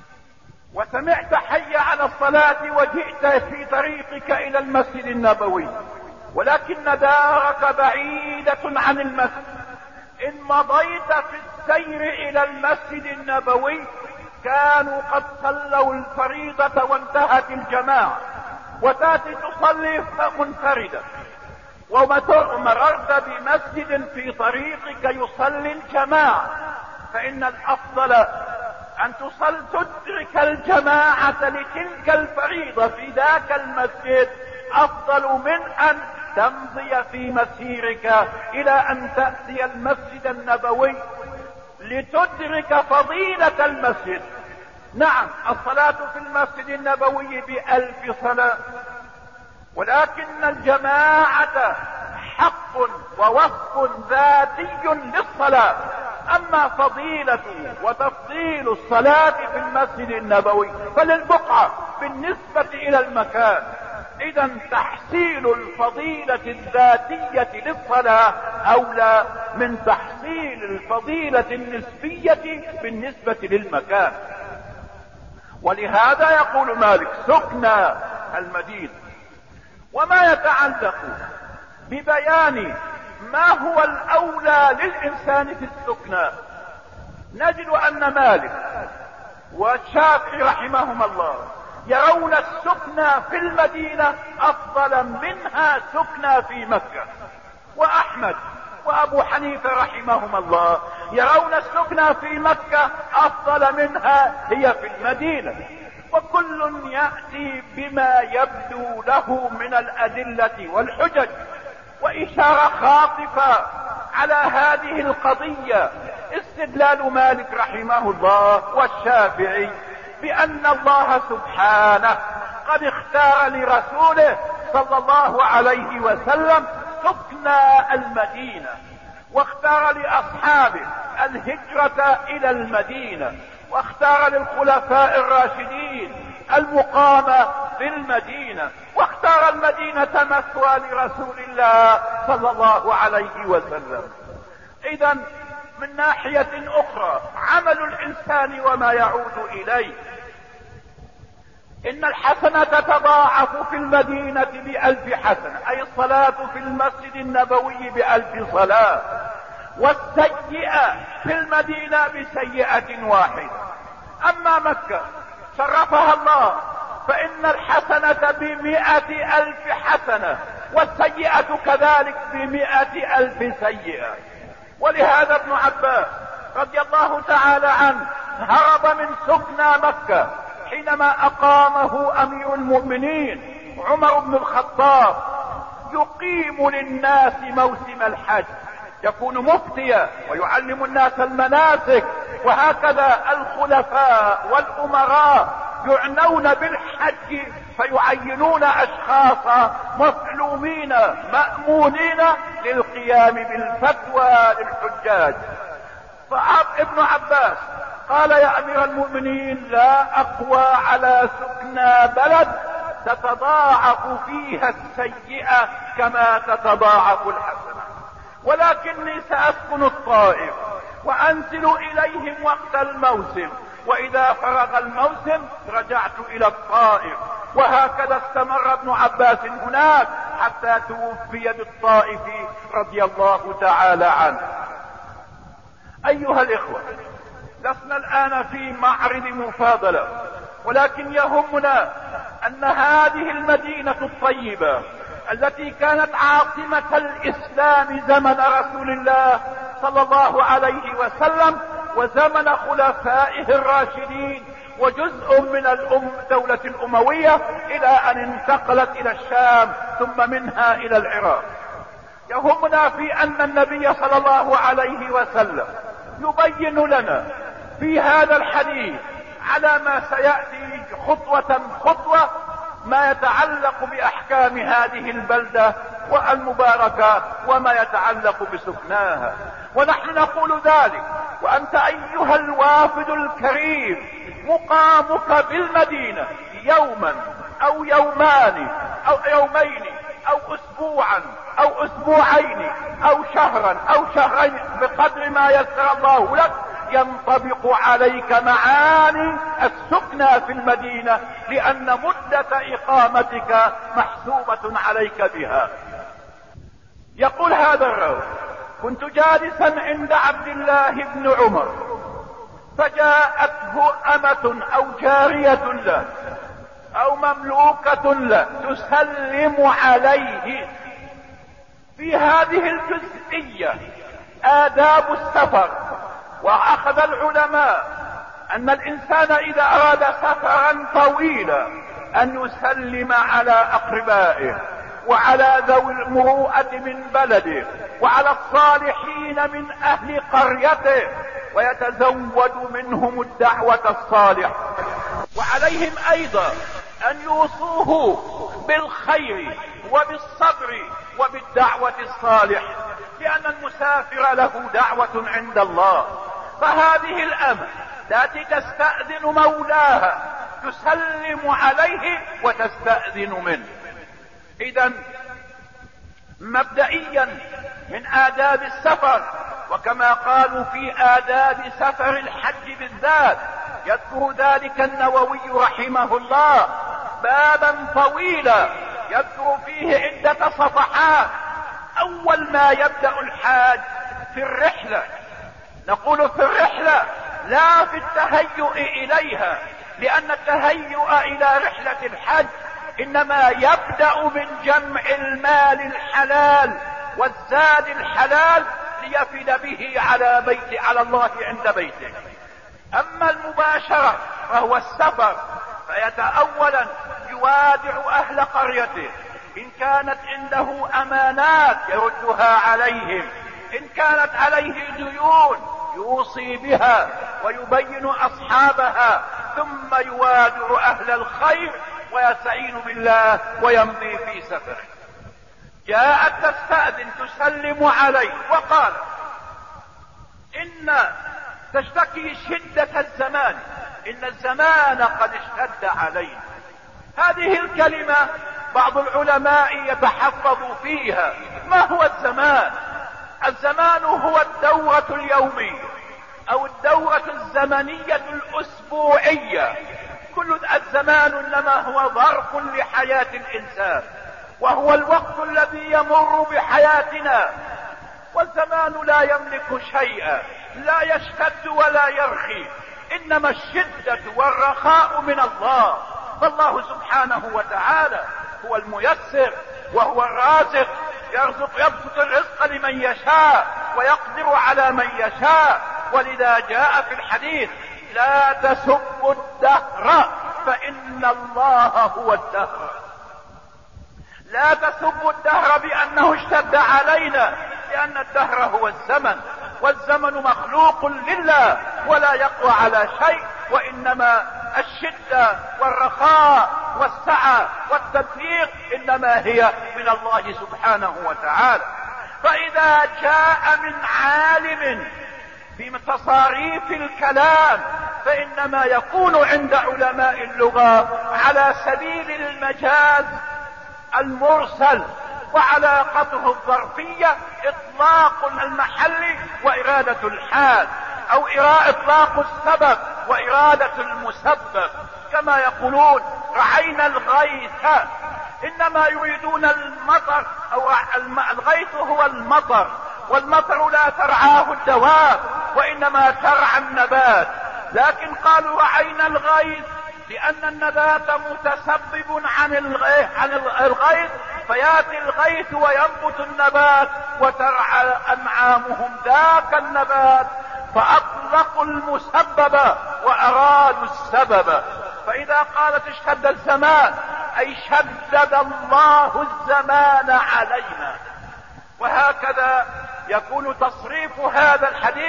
وسمعت حي على الصلاة وجئت في طريقك إلى المسجد النبوي، ولكن دارك بعيدة عن المسجد، إن مضيت في السير إلى المسجد النبوي كانوا قد صلوا الفريضة وانتهت الجماعة، وتاتي تصلي منفردا، ومررت بمسجد في طريقك يصلي الجماعة، فإن الأفضل أن تصل تدرك الجماعة لتلك الفريضة في ذاك المسجد أفضل من أن تمضي في مسيرك إلى أن تأتي المسجد النبوي لتدرك فضيلة المسجد. نعم، الصلاة في المسجد النبوي بألف صلاة، ولكن الجماعة حق ووصف ذاتي للصلاة. أما فضيلة وتفضيل الصلاة في المسجد النبوي فللبقعة بالنسبة إلى المكان. إذا تحصيل الفضيلة الذاتية للصلاة أولى من تحصيل الفضيلة النسبية بالنسبة للمكان. ولهذا يقول مالك: سكنى المدينة. وما يتعلق ببيان ما هو الأولى للإنسان في السكنى، نجد أن مالك والشافعي رحمهما الله يرون السكنى في المدينة أفضل منها سكنى في مكة، وأحمد وأبو حنيفة رحمهما الله يرون السكنى في مكة أفضل منها هي في المدينة. وكل يأتي بما يبدو له من الأدلة والحجج. وإشارة خاطفة على هذه القضية استدلال مالك رحمه الله والشافعي بأن الله سبحانه قد اختار لرسوله صلى الله عليه وسلم سكنى المدينة، واختار لأصحابه الهجرة إلى المدينة، واختار للخلفاء الراشدين المقامة في المدينة، واختار المدينة مثوى لرسول الله صلى الله عليه وسلم. إذا من ناحية أخرى عمل الإنسان وما يعود إليه، إن الحسنة تتضاعف في المدينة بألف حسنة، أي الصلاة في المسجد النبوي بألف صلاة، والسيئة في المدينة بسيئة واحدة. أما مكة شرفها الله فإن الحسنة بمئة ألف حسنة، والسيئة كذلك بمئة ألف سيئة. ولهذا ابن عباس رضي الله تعالى عنه هرب من سكنى مكة حينما أقامه أمير المؤمنين عمر بن الخطاب يقيم للناس موسم الحج، يكون مفتيا ويعلم الناس المناسك. وهكذا الخلفاء والأمراء يعنون بالحج فيعينون أشخاصا مظلومين مأمونين للقيام بالفتوى للحجاج. فابن عباس قال: يا أمير المؤمنين، لا أقوى على سكنى بلد تتضاعف فيها السيئة كما تتضاعف الحسنة، ولكني سأسكن الطائف وأنزل إليهم وقت الموسم، وإذا فرغ الموسم رجعت إلى الطائف. وهكذا استمر ابن عباس هناك حتى توفي بالطائف رضي الله تعالى عنه. أيها الإخوة، لسنا الآن في معرض مفاضلة، ولكن يهمنا أن هذه المدينة الطيبة التي كانت عاصمة الإسلام زمن رسول الله صلى الله عليه وسلم وزمن خلفائه الراشدين وجزء من الأم دولة الأموية إلى أن انتقلت إلى الشام ثم منها إلى العراق. يهمنا في أن النبي صلى الله عليه وسلم يبين لنا في هذا الحديث على ما سيأتي خطوة خطوة ما يتعلق بأحكام هذه البلدة والمباركة وما يتعلق بسكناها. ونحن نقول ذلك وأنت أيها الوافد الكريم مقامك بالمدينة يوما أو يومان أو يومين أو أسبوعا أو أسبوعين أو شهرا أو شهرين بقدر ما يسر الله لك ينطبق عليك معاني السكنى في المدينة، لأن مدة إقامتك محسوبة عليك بها. يقول هذا الراوي: كنت جالسا عند عبد الله بن عمر فجاءته أمة أو جارية له أو مملوكة له تسلم عليه. في هذه الجزئية آداب السفر. وأخذ العلماء أن الإنسان إذا أراد سفرا طويلا أن يسلم على أقربائه وعلى ذوي المروءة من بلده وعلى الصالحين من أهل قريته ويتزود منهم الدعوة الصالحة. وعليهم أيضا أن يوصوه بالخير وبالصبر وبالدعوة الصالحة، لأن المسافر له دعوة عند الله. فهذه الأمة التي تستأذن مولاها تسلم عليه وتستأذن منه. إذن مبدئيا من آداب السفر، وكما قالوا في آداب سفر الحج بالذات، يذكر ذلك النووي رحمه الله بابا طويلا يذكر فيه عدة صفحات. أول ما يبدأ الحاج في الرحلة، نقول في الرحلة لا في التهيؤ إليها، لأن التهيؤ إلى رحلة الحج إنما يبدأ من جمع المال الحلال والزاد الحلال ليفد به على بيت على الله عند بيته. أما المباشرة فهو السفر، فيتأولا يوادع أهل قريته، إن كانت عنده أمانات يردها عليهم، إن كانت عليه ديون يوصي بها ويبين أصحابها، ثم يوادع أهل الخير ويستعين بالله ويمضي في سفره. جاءت تستأذن تسلم عليه وقال: إن تشتكي شدة الزمان، إن الزمان قد اشتد علينا. هذه الكلمة بعض العلماء يتحفظ فيها. ما هو الزمان؟ الزمان هو الدورة اليومية أو الدورة الزمنية الأسبوعية. كل الزمان إنما هو ظرف لحياة الإنسان، وهو الوقت الذي يمر بحياتنا. والزمان لا يملك شيئا، لا يشتد ولا يرخي، إنما الشدة والرخاء من الله. فالله سبحانه وتعالى هو الميسر وهو الرازق، يرزق يبسط الرزق لمن يشاء ويقدر على من يشاء. ولذا جاء في الحديث: لا تسبوا الدهر فإن الله هو الدهر. لا تسبوا الدهر بأنه اشتد علينا، لأن الدهر هو الزمن، والزمن مخلوق لله ولا يقوى على شيء، وإنما الشدة والرخاء والسعة والتدفيق إنما هي من الله سبحانه وتعالى. فإذا جاء من عالم بتصاريف الكلام فإنما يكون عند علماء اللغة على سبيل المجاز المرسل، وعلاقته الظرفية إطلاق المحل وإرادة الحال، أو إطلاق السبب وإرادة المسبب. كما يقولون: رعينا الغيث، إنما يريدون المطر، أو الغيث هو المطر، والمطر لا ترعاه الدواب وإنما ترعى النبات. لكن قالوا رعينا الغيث لأن النبات متسبب عن الغيث، فياتي الغيث وينبت النبات وترعى أنعامهم ذاك النبات، فأطلقوا المسبب وأرادوا السبب. فإذا قالت اشتد الزمان أي شدد الله الزمان علينا. وهكذا يكون تصريف هذا الحديث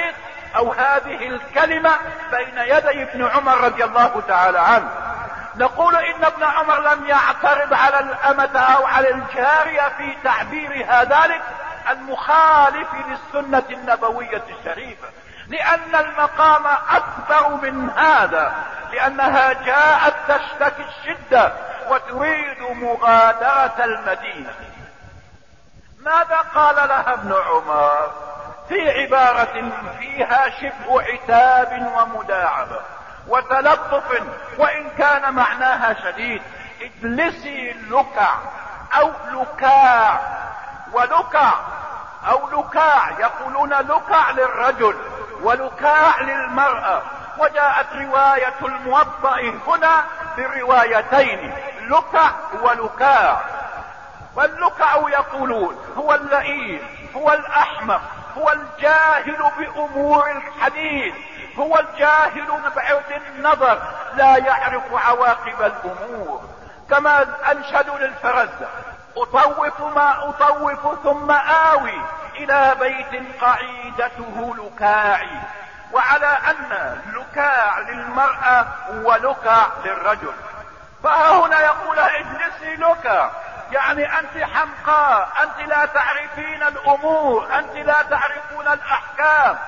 او هذه الكلمة بين يدي ابن عمر رضي الله تعالى عنه. نقول ان ابن عمر لم يعترض على الأمة او على الجارية في تعبيرها ذلك المخالف للسنة النبوية الشريفة، لان المقام اكبر من هذا، لانها جاءت تشتكي الشدة وتريد مغادرة المدينة. ماذا قال لها ابن عمر في عبارة فيها شبه عتاب ومداعبة وتلطف، وان كان معناها شديد؟ اجلسي لكع او لكاع، ولكع او لكاع يقولون لكع للرجل ولكاع للمرأة، وجاءت رواية الموطأ هنا بالروايتين لكع ولكاع. واللكع يقولون هو اللئيم، هو الأحمق، هو الجاهل بأمور الحديث، هو الجاهل ببعد النظر، لا يعرف عواقب الأمور. كما أنشدوا للفرزدق: أطوف ما أطوف ثم آوي إلى بيت قعيدته لكاعي. وعلى أن لكاع للمرأة ولكع للرجل. فهنا يقول اجلسي لكع، يعني أنت حمقاء، أنت لا تعرفين الأمور، أنت لا تعرفون الأحكام.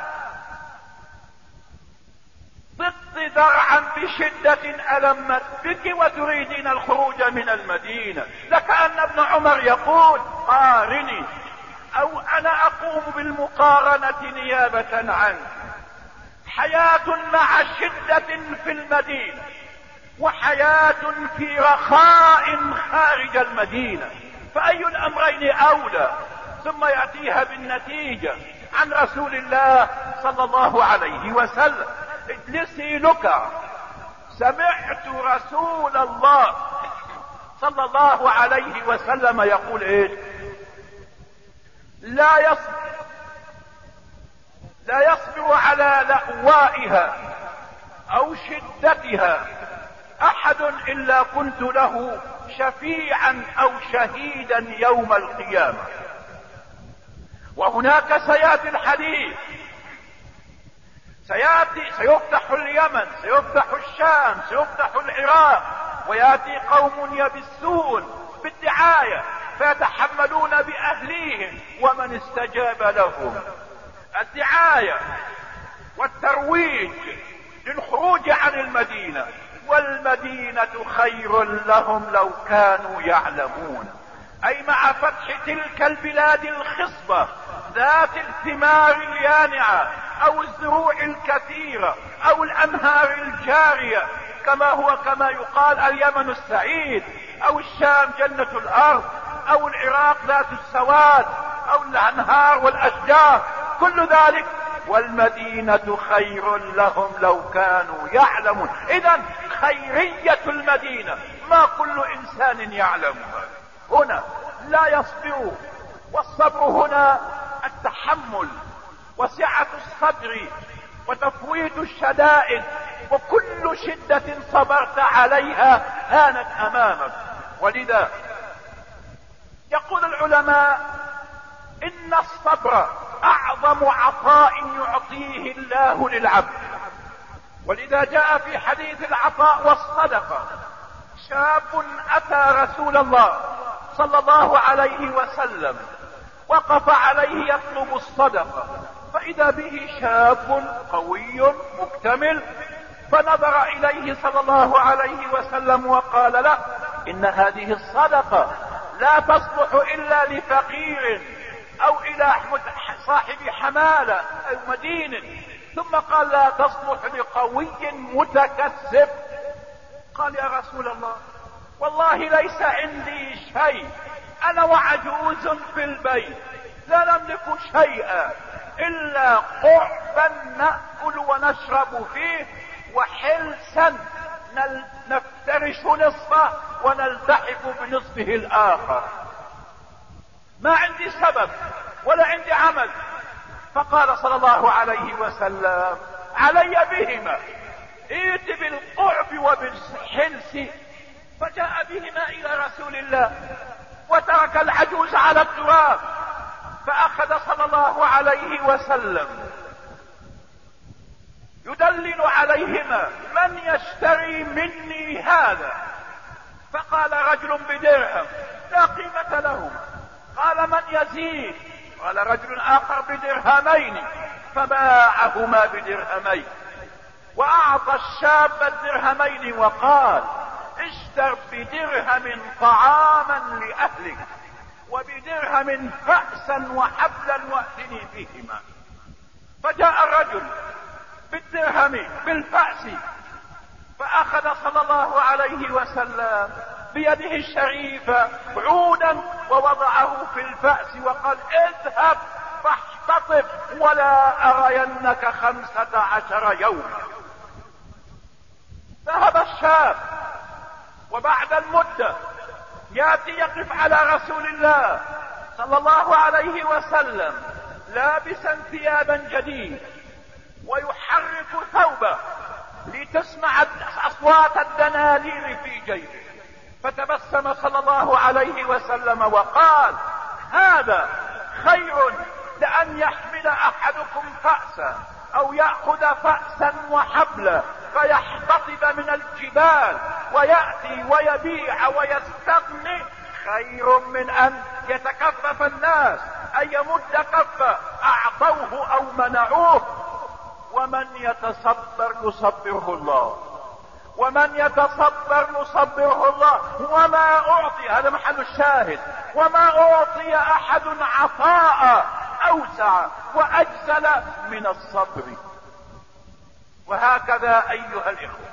ضد ذرعا بشدة ألمت بك وتريدين الخروج من المدينة. لكأن ابن عمر يقول قارني، أو أنا أقوم بالمقارنة نيابة عنك. حياة مع شدة في المدينة، وحياة في رخاء خارج المدينة، فأي الأمرين أولى؟ ثم يأتيها بالنتيجة عن رسول الله صلى الله عليه وسلم: اجلسي لكع. سمعت رسول الله صلى الله عليه وسلم يقول ايش؟ لا يصبر لا يصبر على لأوائها او شدتها احد الا كنت له شفيعا او شهيدا يوم القيامة. وهناك سياتي الحديث، سياتي سيفتح اليمن، سيفتح الشام، سيفتح العراق، وياتي قوم يبثون بالدعاية فيتحملون بأهليهم ومن استجاب لهم. الدعاية والترويج للخروج عن المدينة، والمدينة خير لهم لو كانوا يعلمون. أي مع فتح تلك البلاد الخصبة ذات الثمار اليانعة أو الزروع الكثيرة أو الأنهار الجارية، كما هو كما يقال اليمن السعيد، أو الشام جنة الأرض، أو العراق ذات السواد، أو الأنهار والأشجار، كل ذلك والمدينة خير لهم لو كانوا يعلمون. إذن خيرية المدينة ما كل إنسان يعلمها. هنا لا يصبر، والصبر هنا التحمل وسعة الصدر وتفويت الشدائد، وكل شدة صبرت عليها هانت أمامك. ولذا يقول العلماء إن الصبر أعظم عطاء يعطيه الله للعبد. ولذا جاء في حديث العطاء والصدقة: شاب أتى رسول الله صلى الله عليه وسلم وقف عليه يطلب الصدقة، فإذا به شاب قوي مكتمل، فنظر إليه صلى الله عليه وسلم وقال له: إن هذه الصدقة لا تصلح إلا لفقير أو إلى صاحب حمالة أو مدين. ثم قال: لا تصلح لقوي متكسب. قال: يا رسول الله، والله ليس عندي شيء، أنا وعجوز في البيت لا نملك شيئا إلا قعبا نأكل ونشرب فيه، وحلسا نفترش نصفه ونلتحف بنصفه الآخر، ما عندي سبب ولا عندي عمل. فقال صلى الله عليه وسلم: علي بهما، ائت بالقعب وبالحلس. فجاء بهما إلى رسول الله وترك العجوز على التراب، فأخذ صلى الله عليه وسلم يدلل عليهما: من يشتري مني هذا؟ فقال رجل: بدرهم، لا قيمة لهما. قال: من يزيد؟ قال رجل آخر: بدرهمين، فباعهما بدرهمين، وأعطى الشاب الدرهمين وقال: اشتر بدرهم طعاما لأهلك، وبدرهم فأسا وحبلا وأتني بهما. فجاء الرجل بالدرهم بالفأس، فأخذ صلى الله عليه وسلم بيده الشريفة عودا ووضعه في الفأس وقال: اذهب فاحتطب ولا أرينك خمسة عشر يوما. ذهب الشاب، وبعد المدة يأتي يقف على رسول الله صلى الله عليه وسلم لابسا ثيابا جديد، ويحرك ثوبه لتسمع أصوات الدنانير في جيبه. فتبسم صلى الله عليه وسلم وقال: هذا خير لأن يحمل أحدكم فأسا أو يأخذ فأسا وحبلا فيحتطب من الجبال ويأتي ويبيع ويستغني، خير من أن يتكفف الناس، أن يمد كفه أعطوه أو منعوه. ومن يتصبر يصبره الله، ومن يتصبر يصبره الله. وما أعطي، هذا محل الشاهد، وما أعطي أحد عطاء أوسع وأجزل من الصبر. وهكذا أيها الإخوة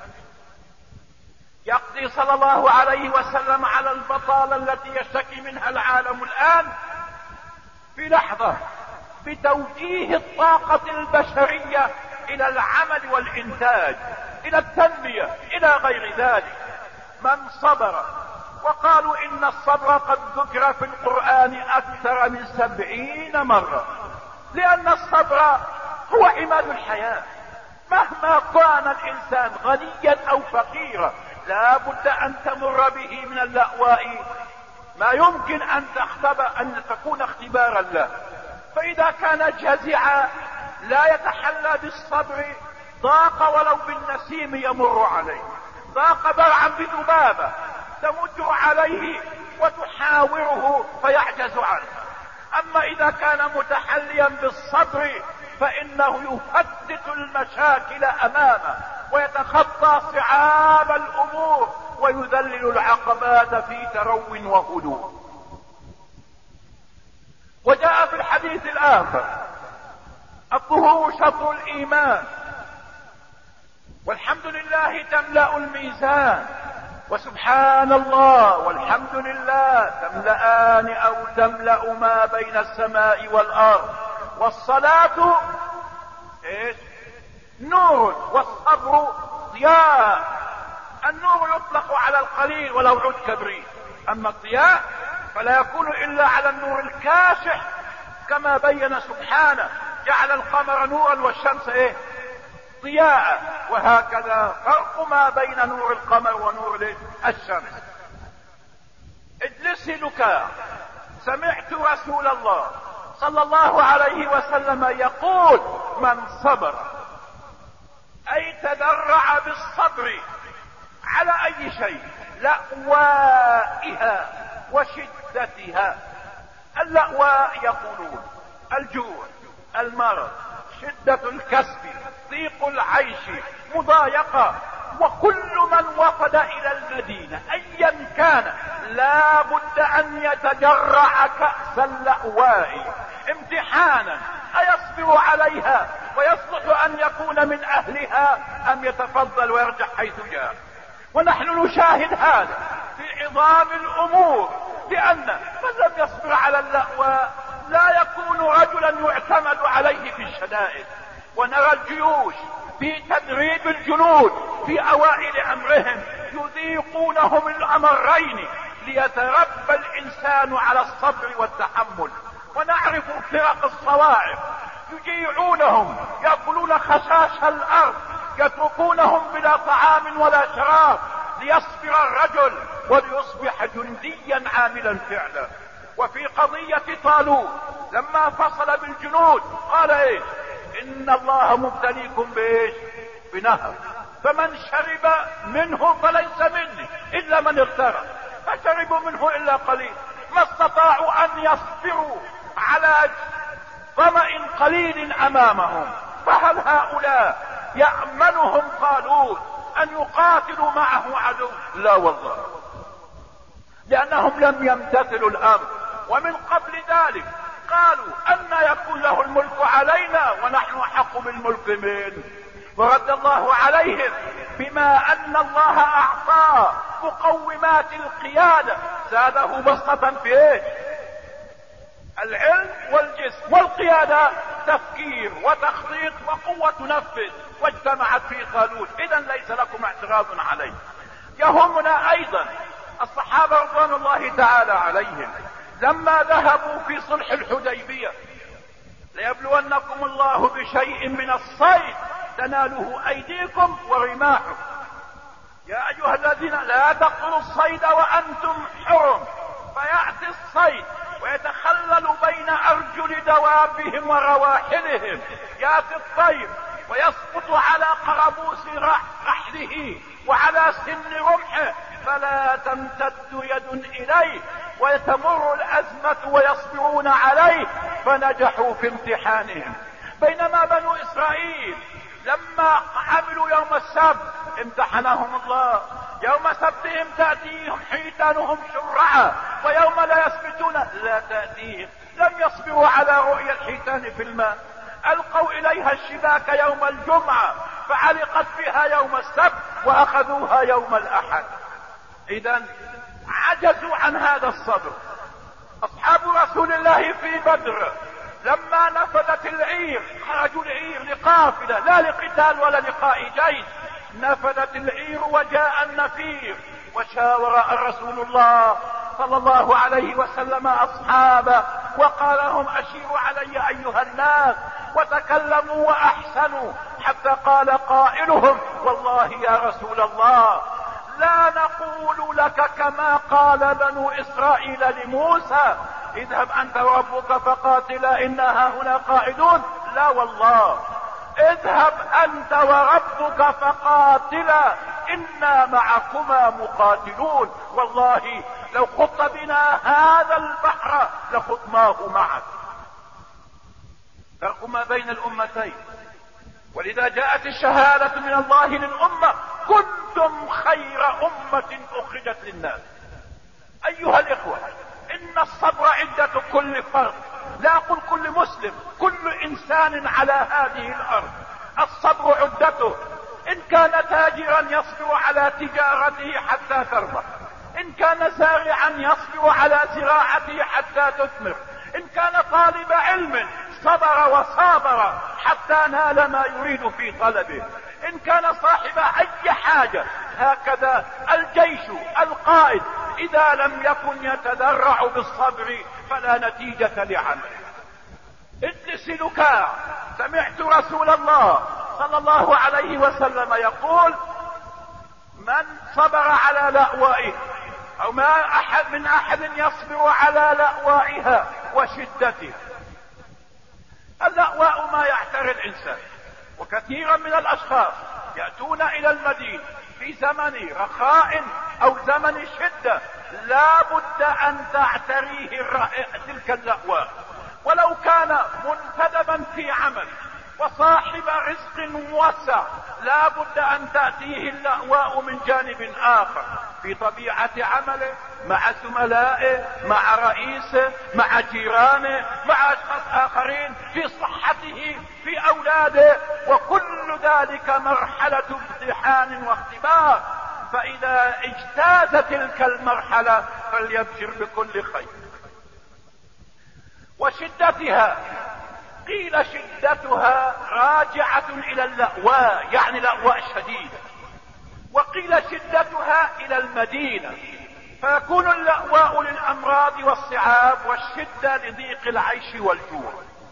يقضي صلى الله عليه وسلم على البطالة التي يشتكي منها العالم الآن في لحظة بتوجيه الطاقة البشرية إلى العمل والإنتاج، إلى التنمية، إلى غير ذلك. من صبر، وقالوا إن الصبر قد ذكر في القرآن أكثر من سبعين مرة، لأن الصبر هو عماد الحياة. مهما كان الإنسان غنيا أو فقيرا لا بد أن تمر به من اللأواء ما يمكن أن تختبر، أن تكون اختبارا له. فإذا كان جزعا لا يتحلى بالصبر ضاق ولو بالنسيم يمر عليه، ضاق برعا بذبابة تمد عليه وتحاوره فيعجز عنه. أما إذا كان متحليا بالصبر فإنه يفتت المشاكل أمامه ويتخطى صعاب الأمور ويذلل العقبات في ترو وهدوء. وجاء في الحديث الآخر: الطهور شطر الإيمان، والحمد لله تملأ الميزان، وسبحان الله والحمد لله تملأان أو تملأ ما بين السماء والأرض، والصلاة إيش؟ نور، والصبر ضياء. النور يطلق على القليل ولو عد كبريت، أما الضياء فلا يكون إلا على النور الكاشح، كما بين سبحانه: جعل القمر نورا والشمس إيه؟ ضياء. وهكذا فرق ما بين نور القمر ونور الشمس. اجلسي لك، سمعت رسول الله صلى الله عليه وسلم يقول: من صبر، أي تدرع بالصبر على أي شيء، لأوائها وشدتها. اللأواء يقولون الجوع، المرض، شدة الكسب، ضيق العيش، مضايقة. وكل من وفد إلى المدينة أيا كان لا بد أن يتجرع كأس اللأواء امتحانا، أيصبر عليها ويصلح أن يكون من أهلها أم يتفضل ويرجع حيث جاء. ونحن نشاهد هذا في عظام الأمور، لأن من لم يصبر على اللأواء لا يكون رجلا يعتمد عليه في الشدائد. ونرى الجيوش في تدريب الجنود في أوائل أمرهم يذيقونهم الأمرين ليتربى الإنسان على الصبر والتحمل. ونعرف فرق الصواعق يجيعونهم يأكلون خشاش الأرض، يتركونهم بلا طعام ولا شراب ليصبر الرجل وليصبح جنديا عاملا فعلا. وفي قضية طالوت لما فصل بالجنود قال ايه؟ ان الله مبتليكم بايش؟ بنهر، فمن شرب منه فليس مني الا من اغترف، فشربوا منه الا قليل، ما استطاعوا ان يصبروا على ظمأ قليل امامهم. فهل هؤلاء يأمنهم طالوت ان يقاتلوا معه عدو؟ لا والله، لانهم لم يمتثلوا الامر. ومن قبل ذلك قالوا ان يكون له الملك علينا ونحن احق بالملك منه، ورد الله عليهم بما ان الله اعطاه مقومات القيادة، زاده بسطة في ايش؟ العلم والجسم، والقيادة تفكير وتخطيط وقوة تنفذ، واجتمعت في طالوت. اذا ليس لكم اعتراض عليه. يهمنا ايضا الصحابة رضوان الله تعالى عليهم لما ذهبوا في صلح الحديبية: ليبلونكم الله بشيء من الصيد تناله ايديكم ورماحكم، يا ايها الذين لا تقتلوا الصيد وانتم حرم، فيأتي الصيد ويتخلل بين ارجل دوابهم ورواحلهم، يأتي الطير ويسقط على قربوس رحله وعلى سن رمحه، فلا تمتد يد اليه، وتمر الازمة ويصبرون عليه، فنجحوا في امتحانهم. بينما بنو اسرائيل لما عملوا يوم السبت امتحنهم الله، يوم سبتهم تأتيهم حيتانهم شرعا، ويوم لا يسبتون لا تأتيهم. لم يصبروا على رؤية الحيتان في الماء، القوا اليها الشباك يوم الجمعة فعلقت بها يوم السبت واخذوها يوم الاحد. اذا عجزوا عن هذا الصبر. اصحاب رسول الله في بدر لما نفذت العير، خرجوا العير لقافلة لا لقتال ولا لقاء جيش، نفذت العير وجاء النفير، وشاور رسول الله صلى الله عليه وسلم اصحابه وقال لهم: اشيروا علي ايها الناس، وتكلموا واحسنوا، حتى قال قائلهم: والله يا رسول الله لا نقول لك كما قال بنو اسرائيل لموسى: اذهب انت وربك فقاتلا انا هنا قاعدون. لا والله، اذهب انت وربك فقاتلا انا معكما مقاتلون، والله لو خضت بنا هذا البحر لخضناه معك. فرق ما بين الامتين، ولذا جاءت الشهادة من الله للأمة: كنتم خير أمة أخرجت للناس. أيها الإخوة، إن الصبر عدة كل فرد، لا أقول كل مسلم، كل إنسان على هذه الأرض الصبر عدته. إن كان تاجرا يصبر على تجارته حتى تربح، إن كان زارعا يصبر على زراعته حتى تثمر، إن كان طالب علم صبر وصابر حتى نال ما يريد في طلبه، إن كان صاحب أي حاجة. هكذا الجيش القائد إذا لم يكن يتذرع بالصبر فلا نتيجة لعمله. اجلس لكاع، سمعت رسول الله صلى الله عليه وسلم يقول: من صبر على لأوائه، أو ما أحد من أحد يصبر على لأوائها وشدتها. اللأواء ما يعتري الإنسان، وكثيرا من الأشخاص يأتون إلى المدينة في زمن رخاء أو زمن شدة، لا بد أن تعتريه تلك اللأواء، ولو كان منتدبا في عمل وصاحب رزق موسع، لا بد أن تأتيه اللأواء من جانب آخر، في طبيعة عمله، مع زملائه، مع رئيسه، مع جيرانه، مع أشخاص آخرين، في صحته، في أولاده، وكل ذلك مرحلة امتحان واختبار. فإذا اجتاز تلك المرحلة فليبشر بكل خير. وشدتها، قيل شدتها راجعة إلى اللأواء، يعني لأواء شديدة، وقيل شدتها إلى المدينة، فيكون اللأواء للأمراض والصعاب، والشدة لضيق العيش والجوع.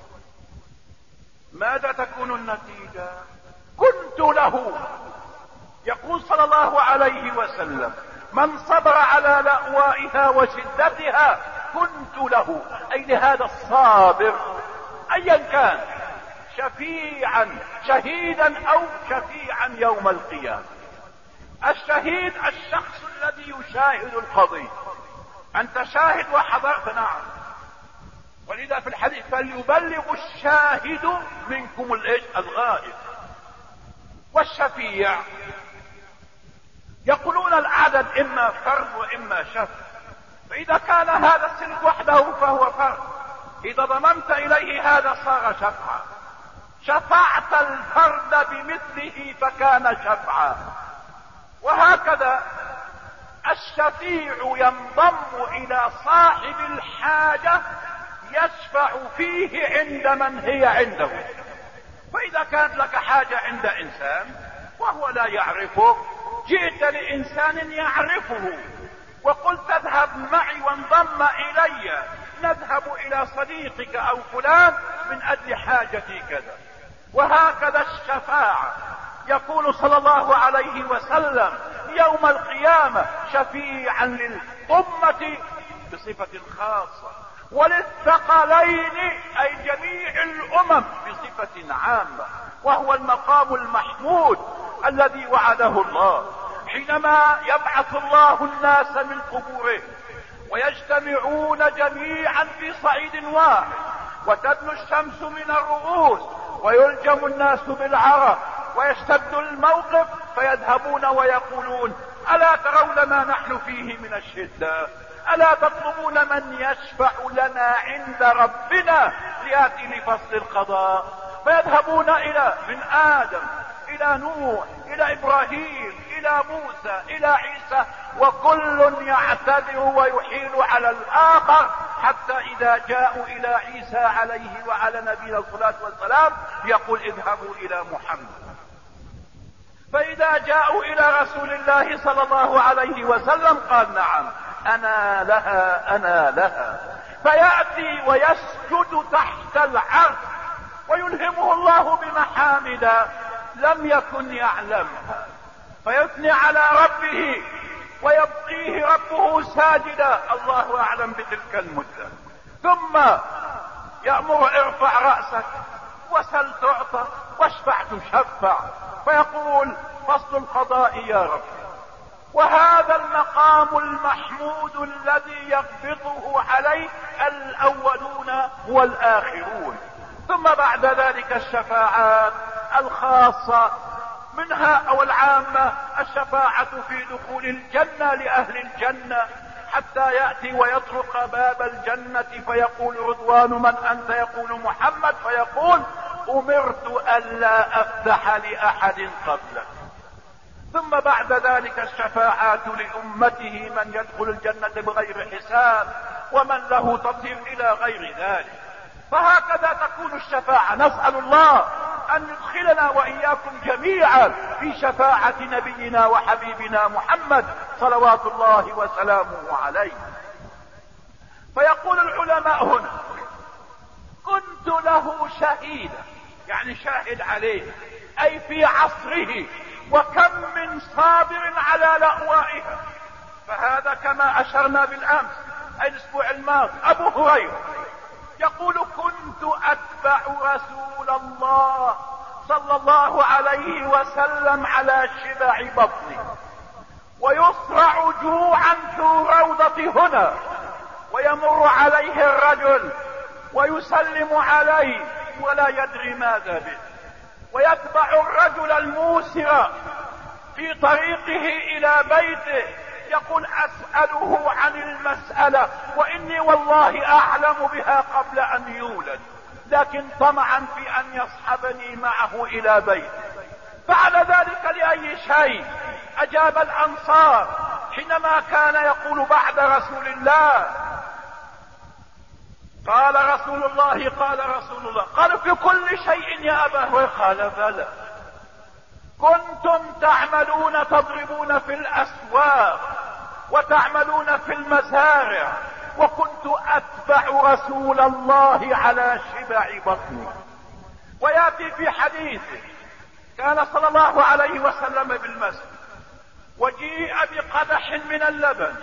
ماذا تكون النتيجة؟ كنت له، يقول صلى الله عليه وسلم: من صبر على لأوائها وشدتها كنت له، أي لهذا الصابر أيا كان شفيعا شهيدا او شفيعا يوم القيامة. الشهيد الشخص الذي يشاهد القضية. انت شاهد وحضرت، نعم، ولذا في الحديث فليبلغ الشاهد منكم الايش الغائب. والشفيع يقولون العدد اما فرد واما شفع، فاذا كان هذا السند وحده فهو فرد، اذا ضممت اليه هذا صار شفعا، شفعت الفرد بمثله فكان شفعا. وهكذا الشفيع ينضم الى صاحب الحاجة يشفع فيه عند من هي عنده. فاذا كانت لك حاجة عند انسان وهو لا يعرفك، جئت لانسان يعرفه وقلت اذهب معي وانضم الي، نذهب الى صديقك او فلان من اجل حاجتي كذا. وهكذا الشفاعة، يقول صلى الله عليه وسلم يوم القيامة شفيعا للأمة بصفة خاصة، وللثقلين أي جميع الأمم بصفة عامة، وهو المقام المحمود الذي وعده الله حينما يبعث الله الناس من قبورهم ويجتمعون جميعا في صعيد واحد، وتدنو الشمس من الرؤوس ويلجم الناس بالعرق ويشتد الموقف، فيذهبون ويقولون ألا ترون ما نحن فيه من الشدة؟ ألا تطلبون من يشفع لنا عند ربنا ليأتي لفصل القضاء؟ فيذهبون إلى من آدم إلى نوح إلى إبراهيم إلى موسى إلى عيسى، وكل يعتذر ويحيل على الآخر، حتى إذا جاءوا إلى عيسى عليه وعلى نبينا الصلاة والسلام يقول اذهبوا إلى محمد. فإذا جاءوا إلى رسول الله صلى الله عليه وسلم قال نعم أنا لها أنا لها، فيأتي ويسجد تحت العرش ويلهمه الله بمحامد لم يكن يعلمها، فيثني على ربه ويبقيه ربه ساجدا، الله أعلم بتلك المدة، ثم يأمر ارفع رأسك وسل تعطى واشفع تشفع، فيقول فصل القضاء يا رب. وهذا المقام المحمود الذي يقبضه عليه الأولون والآخرون. ثم بعد ذلك الشفاعات الخاصة منها او العامة، الشفاعة في دخول الجنة لأهل الجنة، حتى يأتي ويطرق باب الجنة فيقول رضوان من أنت؟ يقول محمد، فيقول أمرت ألا أفتح لأحد قبلك. ثم بعد ذلك الشفاعات لأمته من يدخل الجنة بغير حساب ومن له تصير إلى غير ذلك. فهكذا تكون الشفاعة. نسأل الله أن يدخلنا وإياكم جميعا في شفاعة نبينا وحبيبنا محمد صلوات الله وسلامه عليه. فيقول العلماء هنا كنت له شهيدا، يعني شاهد عليه، أي في عصره، وكم من صابر على لأوائها. فهذا كما أشرنا بالأمس أي الأسبوع الماضي أبو هريرة يقول كنت أتبع رسول الله صلى الله عليه وسلم على شبع بطني، ويصرع جوعا في روضة هنا، ويمر عليه الرجل ويسلم عليه ولا يدري ماذا به، ويتبع الرجل الموسر في طريقه إلى بيته يقول أسأله عن المسألة وإني والله أعلم بها قبل أن يولد، لكن طمعا في أن يصحبني معه إلى بيته. فعل ذلك لأي شيء؟ أجاب الأنصار حينما كان يقول بعد رسول الله قال رسول الله قال رسول الله قال في كل شيء يا أبا هريرة؟ قال بلى، كنتم تعملون تضربون في الأسواق وتعملون في المزارع، وكنت أتبع رسول الله على شبع بطني. ويأتي في حديثه كان صلى الله عليه وسلم بالمسجد وجيء بقدح من اللبن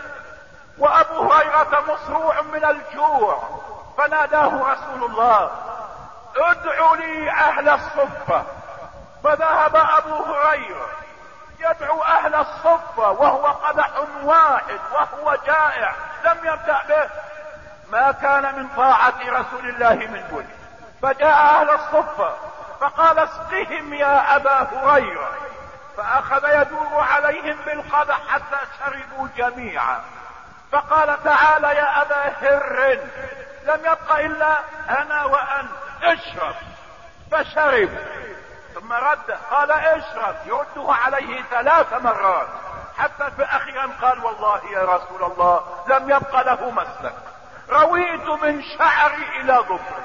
وأبو هريرة مصروع من الجوع، فناداه رسول الله ادعوا لي اهل الصفة. فذهب ابو هريرة يدعو اهل الصفة وهو قدح واحد وهو جائع لم يبدأ به، ما كان من طاعة رسول الله من بد. فجاء اهل الصفة فقال اسقهم يا ابا هريرة، فاخذ يدور عليهم بالقدح حتى شربوا جميعا. فقال تعال يا ابا هر، لم يبق الا انا وانت، اشرب. فشرب ثم رد قال اشرب، يرده عليه ثلاث مرات حتى في اخيرا قال والله يا رسول الله لم يبق له مسلك، رويت من شعري الى ظفري.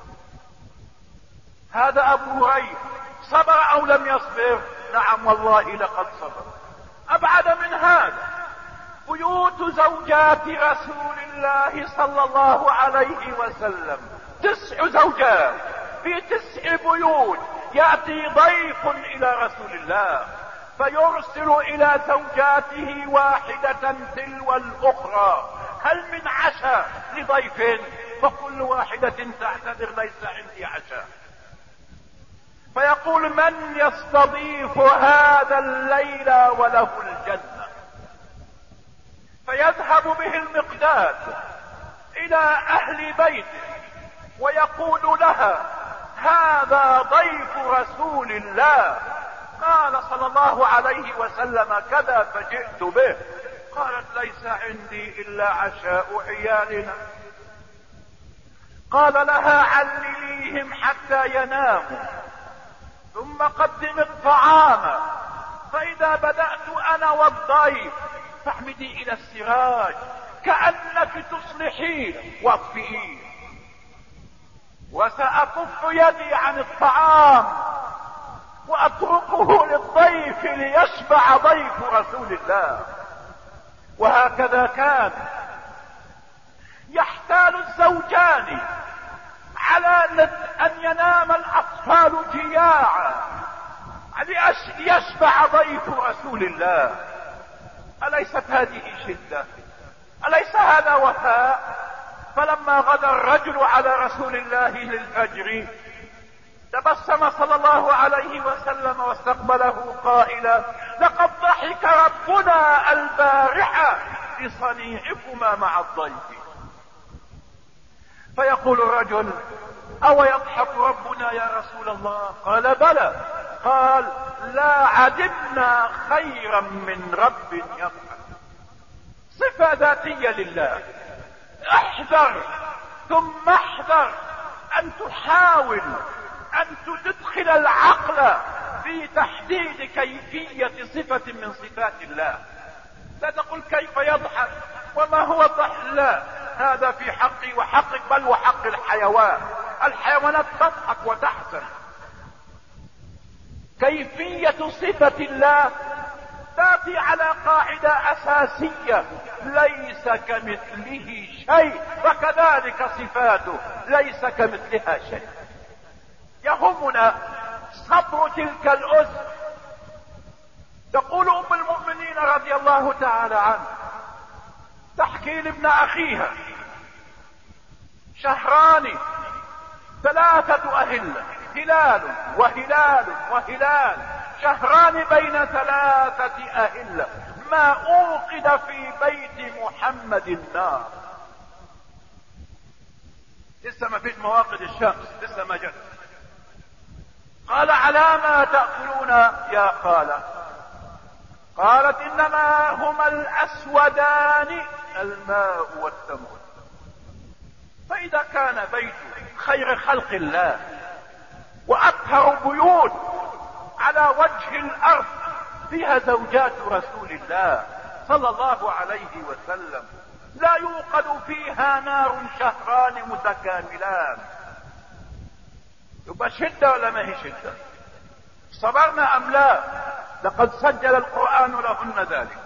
هذا ابو هريرة صبر او لم يصبر؟ نعم والله لقد صبر. ابعد من هذا بيوت زوجات رسول الله صلى الله عليه وسلم، تسع زوجات في تسع بيوت. يأتي ضيف الى رسول الله فيرسل الى زوجاته واحدة تلو الاخرى هل من عشاء لضيف؟ فكل واحدة تعتذر ليس عندي عشاء. فيقول من يستضيف هذا الليل وله الجنة؟ فيذهب به المقداد الى اهل بيته ويقول لها هذا ضيف رسول الله، قال صلى الله عليه وسلم كذا فجئت به. قالت ليس عندي الا عشاء عيالنا. قال لها علليهم حتى يناموا ثم قدم الطعام، فاذا بدأت انا والضيف فاحمدي الى السراج كأنك تصلحين واطفئين، وسأكف يدي عن الطعام واتركه للضيف ليشبع ضيف رسول الله. وهكذا كان يحتال الزوجان على ان ينام الاطفال جياعا ليشبع ضيف رسول الله. أليست هذه شدة؟ أليس هذا وفاء؟ فلما غدا الرجل على رسول الله للفجر تبسم صلى الله عليه وسلم واستقبله قائلا لقد ضحك ربنا البارحة لصنيعكما مع الضيف. فيقول الرجل او يضحك ربنا يا رسول الله؟ قال بلى. قال لا عدمنا خيرا من رب يضحك. صفة ذاتية لله. احذر ثم احذر ان تحاول ان تدخل العقل في تحديد كيفية صفة من صفات الله. لا تقل كيف يضحك وما هو الضحك، لا، هذا في حقي وحقك بل وحق الحيوان. الحيوانات تضحك وتحزن. كيفية صفة الله تأتي على قاعدة أساسية ليس كمثله شيء، وكذلك صفاته ليس كمثلها شيء. يهمنا صبر تلك الأسر. تقول أم المؤمنين رضي الله تعالى عنه تحكي لابن أخيها شهران ثلاثة أهلة، هلال وهلال وهلال، شهران بين ثلاثة أهلة، ما أوقد في بيت محمد النار. لسه ما فيش مواقد الشمس، لسه ما جت. قال على ما تأكلون يا خالة؟ قالت انما هما الاسودان الماء والتمر. فاذا كان بيت خير خلق الله واطهر بيوت على وجه الارض فيها زوجات رسول الله صلى الله عليه وسلم لا يوقد فيها نار شهران متكاملان، يبقى شدة ولا ما هي شدة؟ صبرنا ام لا؟ لقد سجل القرآن لهن ذلك.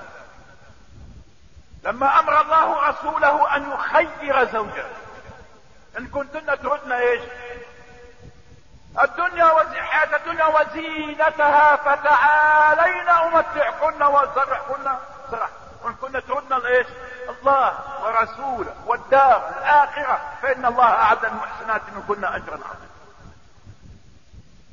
لما امر الله رسوله ان يخير زوجه، ان كنتن تردن ايش؟ الدنيا وزينة الدنيا وزينتها فتعالين امتعكن واسرحكن سرح، وان كن تردن ايش؟ الله ورسوله والدار الاخرة فان الله اعد المحسنات منكن اجرا عظيما.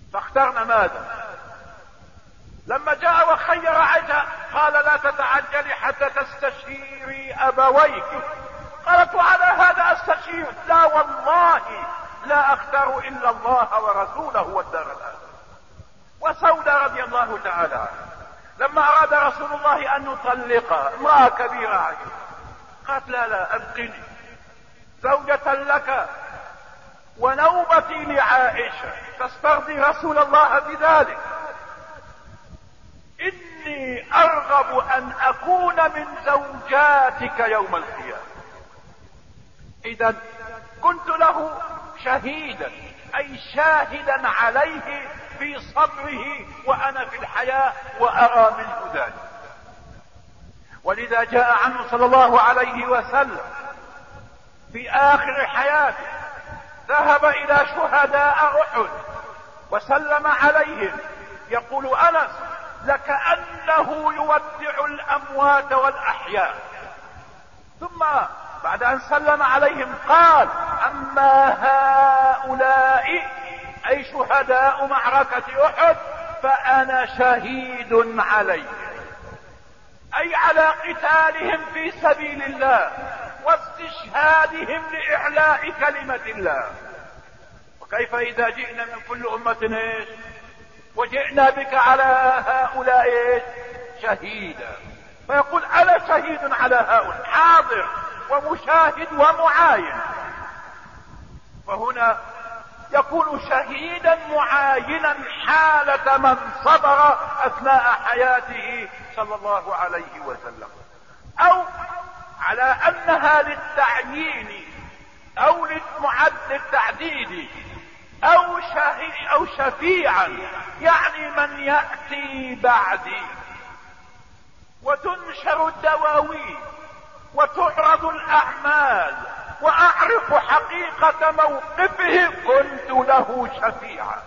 فاخترنا ماذا؟ لما جاء وخير عائشة قال لا تتعجلي حتى تستشيري أبويك. قالت وعلى هذا استشير؟ لا والله لا اختار الا الله ورسوله والدار الاخره. وسودة رضي الله تعالى عنها لما اراد رسول الله ان يطلقها، امرأة كبيرة عجيبة، قالت لا لا ابقني زوجة لك ونوبتي لعائشة، تسترضي رسول الله بذلك؟ اني ارغب ان اكون من زوجاتك يوم القيامة. اذا كنت له شهيدا، اي شاهدا عليه في صبره وانا في الحياة وارى منه ذلك. ولذا جاء عنه صلى الله عليه وسلم في اخر حياته ذهب الى شهداء احد وسلم عليهم، يقول انس لكأنه يودع الاموات والاحياء. ثم بعد ان سلم عليهم قال اما هؤلاء اي شهداء معركة احد فانا شهيد عليهم، اي على قتالهم في سبيل الله واستشهادهم لاعلاء كلمة الله. وكيف اذا جئنا من كل امة ايش وجئنا بك على هؤلاء ايش شهيدا؟ فيقول انا شهيد على هؤلاء، حاضر ومشاهد ومعاين. فهنا يكون شهيدا معاينا حالة من صبر اثناء حياته صلى الله عليه وسلم، او على انها للتعيين او للمعد للتعديد او شهيد او شفيعا، يعني من يأتي بعدي. وتنشر الدواوين وتعرض الاعمال واعرف حقيقة موقفه، كنت له شفيعا.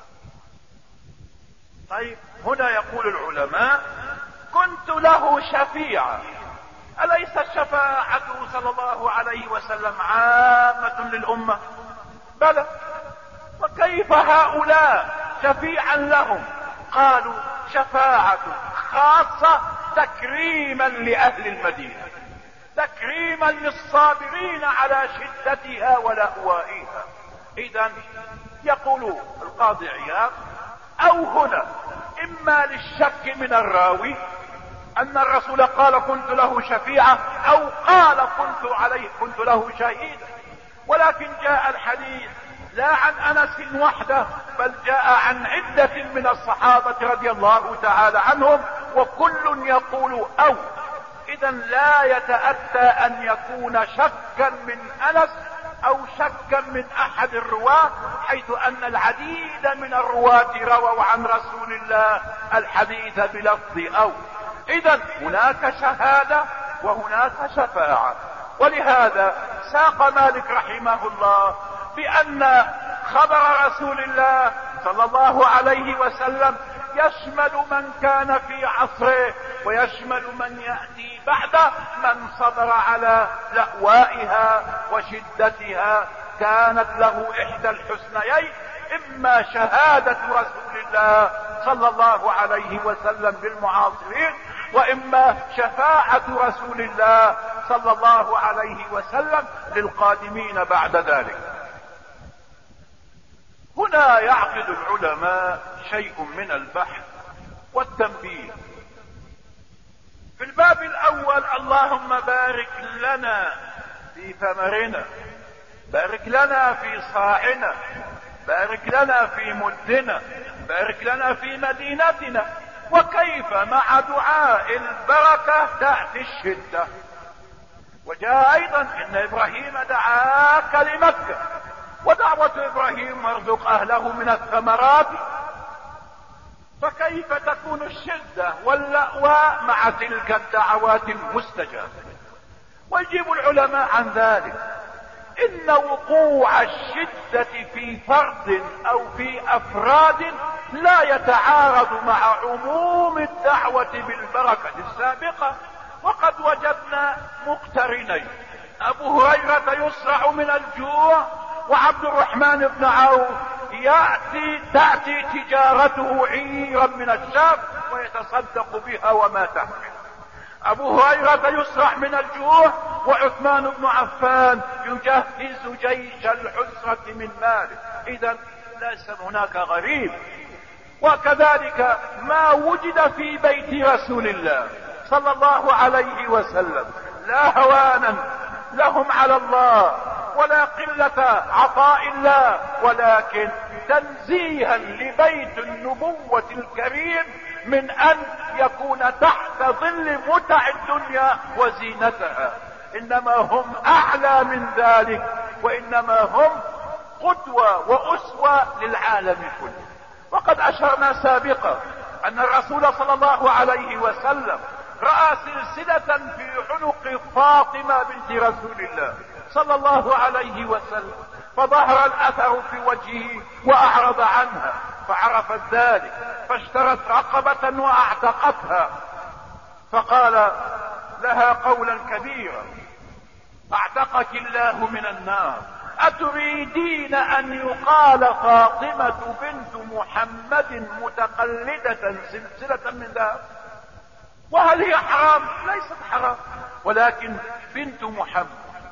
طيب هنا يقول العلماء كنت له شفيعا، أليس شفاعته صلى الله عليه وسلم عامة للأمة؟ بلى. وكيف هؤلاء شفيعا لهم؟ قالوا شفاعة خاصة تكريما لأهل المدينة، تكريما للصابرين على شدتها ولأوائها. إذن يقول القاضي عياض أو هنا إما للشك من الراوي أن الرسول قال كنت له شفيعة، أو قال كنت عليه كنت له شهيدا، ولكن جاء الحديث لا عن أنس وحده بل جاء عن عدة من الصحابة رضي الله تعالى عنهم، وكل يقول أو. إذا لا يتأتى أن يكون شكا من أنس أو شكا من أحد الرواة، حيث أن العديد من الرواة رووا عن رسول الله الحديث بلفظ أو. إذا هناك شهادة وهناك شفاعة. ولهذا ساق مالك رحمه الله بأن خبر رسول الله صلى الله عليه وسلم يشمل من كان في عصره ويشمل من يأتي بعده، من صبر على لأوائها وشدتها كانت له إحدى الحسنيين، إما شهادة رسول الله صلى الله عليه وسلم بالمعاصرين، وإما شفاعة رسول الله صلى الله عليه وسلم للقادمين بعد ذلك. هنا يعقد العلماء شيء من البحث والتنبيه. في الباب الأول اللهم بارك لنا في ثمرنا، بارك لنا في صاعنا، بارك لنا في مدنا، بارك لنا في مدينتنا. وكيف مع دعاء البركة تأتي الشدة؟ وجاء أيضا إن إبراهيم دعاك لمكة، ودعوة إبراهيم وارزق أهله من الثمرات، فكيف تكون الشدة واللأواء مع تلك الدعوات المستجابة؟ ويجيب العلماء عن ذلك إن وقوع الشدة في فرد أو في أفراد لا يتعارض مع عموم الدعوة بالبركة السابقة. وقد وجدنا مقترنين، أبو هريرة يصرع من الجوع وعبد الرحمن بن عوف يأتي تأتي تجارته عيرا من الشام ويتصدق بها وما تحمل. ابو هريرة يسرح من الجوع وعثمان بن عفان يجهز جيش العسرة من ماله. اذا ليس هناك غريب. وكذلك ما وجد في بيت رسول الله صلى الله عليه وسلم لا هوانا لهم على الله ولا قلة عطاء الله، ولكن تنزيها لبيت النبوة الكريم من ان يكون تحت ظل متع الدنيا وزينتها. انما هم اعلى من ذلك، وانما هم قدوة واسوة للعالم كله. وقد اشرنا سابقا ان الرسول صلى الله عليه وسلم رأى سلسلة في عنق فاطمة بنت رسول الله صلى الله عليه وسلم، فظهر الاثر في وجهه واعرض عنها، فعرفت ذلك فاشترت رقبة واعتقتها، فقال لها قولا كبيرا: اعتقك الله من النار، اتريدين ان يقال فاطمة بنت محمد متقلدة سلسلة من ذهب؟ وهل هي حرام؟ ليست حرام، ولكن بنت محمد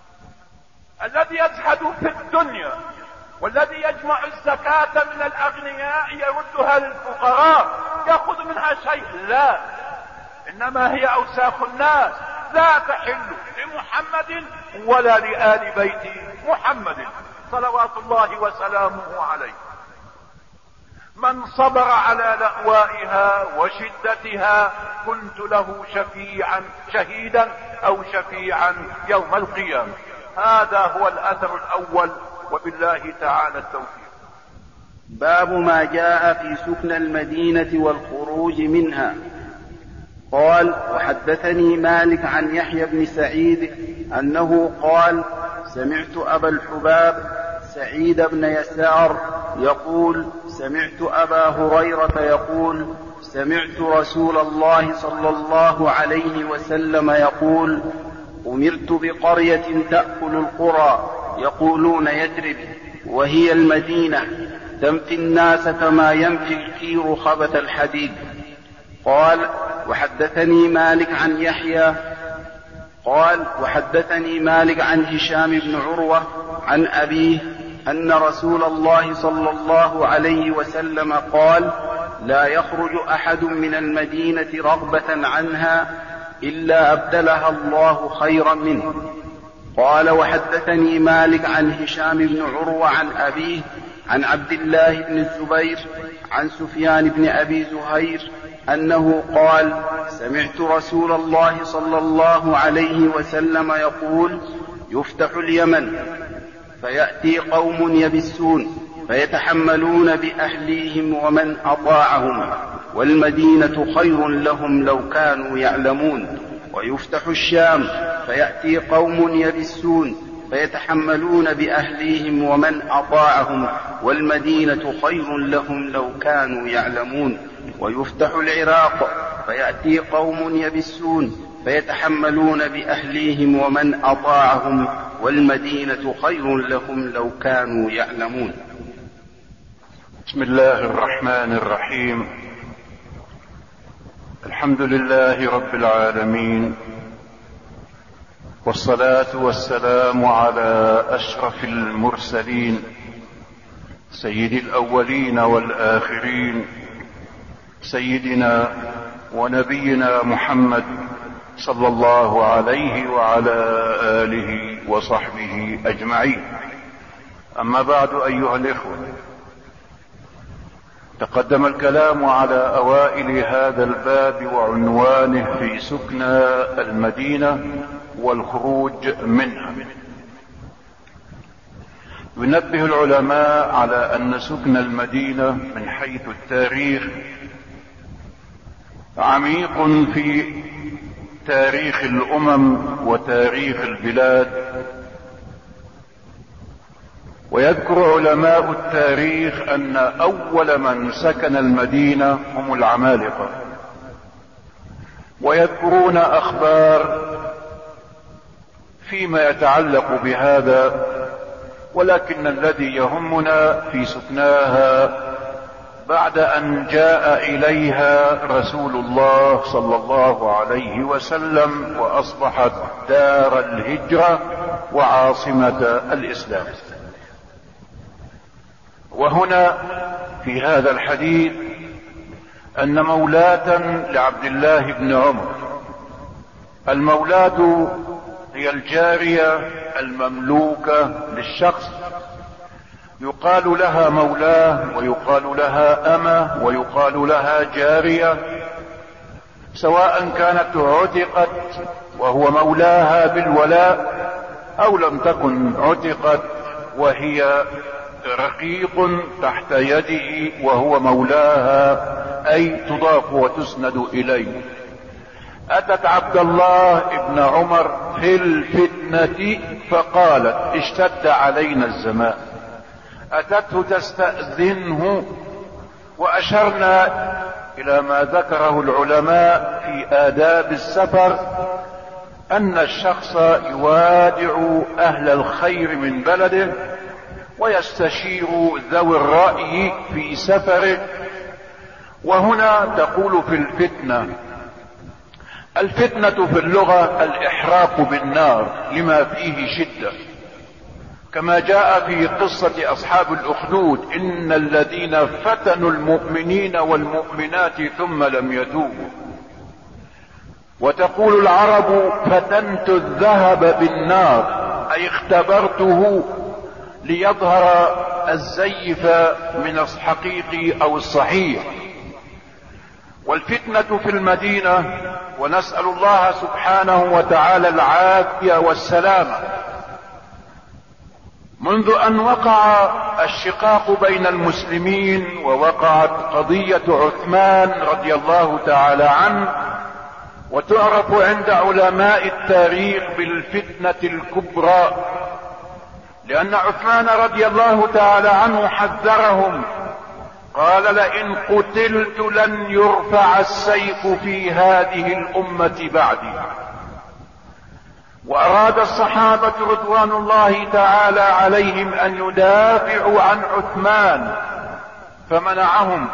الذي يزهد في الدنيا والذي يجمع الزكاة من الاغنياء يردها للفقراء يأخذ منها شيء؟ لا، انما هي اوساخ الناس، لا تحل لمحمد ولا لآل بيت محمد صلوات الله وسلامه عليه. من صبر على لأوائها وشدتها كنت له شفيعا شهيدا او شفيعا يوم القيامة. هذا هو الاثر الاول، وبالله تعالى التوفيق. باب ما جاء في سكن المدينة والخروج منها. قال: وحدثني مالك عن يحيى بن سعيد أنه قال: سمعت أبا الحباب سعيد بن يسار يقول: سمعت أبا هريرة يقول: سمعت رسول الله صلى الله عليه وسلم يقول: أمرت بقرية تأكل القرى يقولون يثرب وهي المدينة، تنفي الناس كما ينفي الكير خبث الحديد. قال: وحدثني مالك عن يحيى قال وحدثني مالك عن هشام بن عروة عن أبيه أن رسول الله صلى الله عليه وسلم قال: لا يخرج أحد من المدينة رغبة عنها إلا أبدلها الله خيرا منه. قال: وحدثني مالك عن هشام بن عروة عن أبيه عن عبد الله بن الزبير عن سفيان بن أبي زهير أنه قال: سمعت رسول الله صلى الله عليه وسلم يقول: يفتح اليمن فيأتي قوم يبسون فيتحملون بأهليهم ومن أطاعهم، والمدينة خير لهم لو كانوا يعلمون. ويفتح الشام فيأتي قوم يبسون فيتحملون بأهليهم ومن أطاعهم، والمدينة خير لهم لو كانوا يعلمون. ويفتح العراق فيأتي قوم يبسون فيتحملون بأهليهم ومن أطاعهم، والمدينة خير لهم لو كانوا يعلمون. بسم الله الرحمن الرحيم. الحمد لله رب العالمين، والصلاة والسلام على أشرف المرسلين سيد الأولين والآخرين، سيدنا ونبينا محمد صلى الله عليه وعلى آله وصحبه أجمعين. أما بعد أيها الإخوة، تقدم الكلام على أوائل هذا الباب وعنوانه في سكنى المدينة والخروج منها. ينبه العلماء على أن سكن المدينة من حيث التاريخ عميق في تاريخ الأمم وتاريخ البلاد. ويذكر علماء التاريخ أن أول من سكن المدينة هم العمالقة، ويذكرون أخبار فيما يتعلق بهذا ولكن الذي يهمنا في سكناها بعد ان جاء اليها رسول الله صلى الله عليه وسلم واصبحت دار الهجرة وعاصمة الاسلام. وهنا في هذا الحديث ان مولاة لعبد الله بن عمر، المولاة هي الجارية المملوكة للشخص، يقال لها مولاه ويقال لها أمة ويقال لها جارية، سواء كانت عتقت وهو مولاها بالولاء أو لم تكن عتقت وهي رقيق تحت يده وهو مولاها، أي تضاف وتسند إليه. أتت عبد الله بن عمر في الفتنة فقالت: اشتد علينا الزمان. أتته تستأذنه، وأشرنا إلى ما ذكره العلماء في آداب السفر أن الشخص يوادع أهل الخير من بلده ويستشير ذوي الرأي في سفره. وهنا تقول في الفتنة. الفتنة في اللغة الإحراق بالنار لما فيه شدة، كما جاء في قصة أصحاب الأخدود: إن الذين فتنوا المؤمنين والمؤمنات ثم لم يتوبوا. وتقول العرب: فتنت الذهب بالنار، أي اختبرته ليظهر الزيف من الحقيقي أو الصحيح. والفتنة في المدينة، ونسأل الله سبحانه وتعالى العافية والسلامة، منذ أن وقع الشقاق بين المسلمين ووقعت قضية عثمان رضي الله تعالى عنه، وتعرف عند علماء التاريخ بالفتنة الكبرى، لأن عثمان رضي الله تعالى عنه حذرهم، قال: لئن قتلت لن يرفع السيف في هذه الأمة بعدي. وأراد الصحابة رضوان الله تعالى عليهم أن يدافعوا عن عثمان، فمنعهم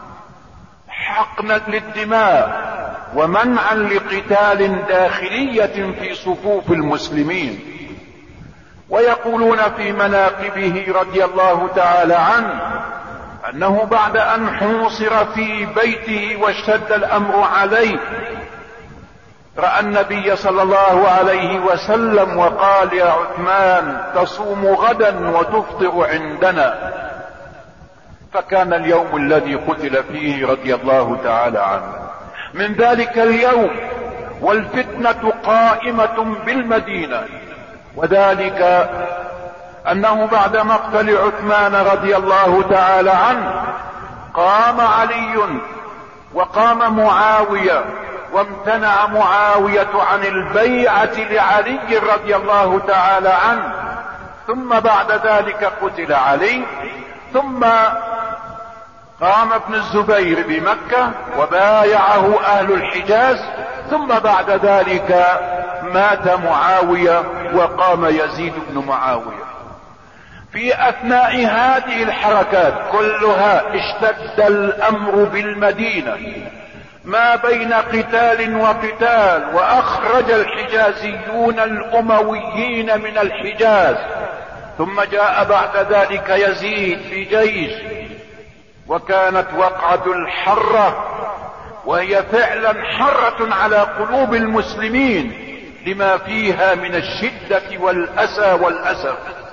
حقنا للدماء ومنعا لقتال داخلية في صفوف المسلمين. ويقولون في مناقبه رضي الله تعالى عنه أنه بعد أن حوصر في بيته واشتد الأمر عليه، رأى النبي صلى الله عليه وسلم وقال: يا عثمان، تصوم غدا وتفطر عندنا. فكان اليوم الذي قتل فيه رضي الله تعالى عنه. من ذلك اليوم والفتنة قائمة بالمدينة، وذلك أنه بعد مقتل عثمان رضي الله تعالى عنه قام علي وقام معاوية، وامتنع معاوية عن البيعة لعلي رضي الله تعالى عنه، ثم بعد ذلك قتل علي، ثم قام ابن الزبير بمكة وبايعه أهل الحجاز، ثم بعد ذلك مات معاوية وقام يزيد بن معاوية. في أثناء هذه الحركات كلها اشتد الأمر بالمدينة ما بين قتال وقتال، وأخرج الحجازيون الأمويين من الحجاز، ثم جاء بعد ذلك يزيد في جيش، وكانت وقعة الحرة، وهي فعلا حرة على قلوب المسلمين لما فيها من الشدة والأسى والأسف.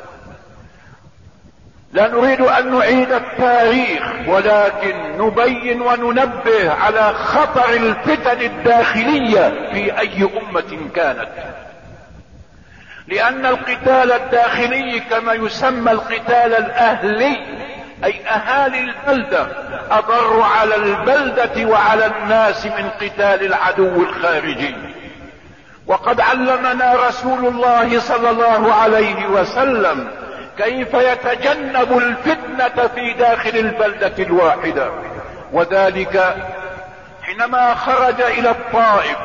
لا نريد أن نعيد التاريخ، ولكن نبين وننبه على خطر الفتن الداخلية في أي أمة كانت، لأن القتال الداخلي كما يسمى القتال الأهلي، أي أهالي البلدة، أضر على البلدة وعلى الناس من قتال العدو الخارجي. وقد علمنا رسول الله صلى الله عليه وسلم كيف يتجنب الفتنة في داخل البلدة الواحدة، وذلك حينما خرج إلى الطائف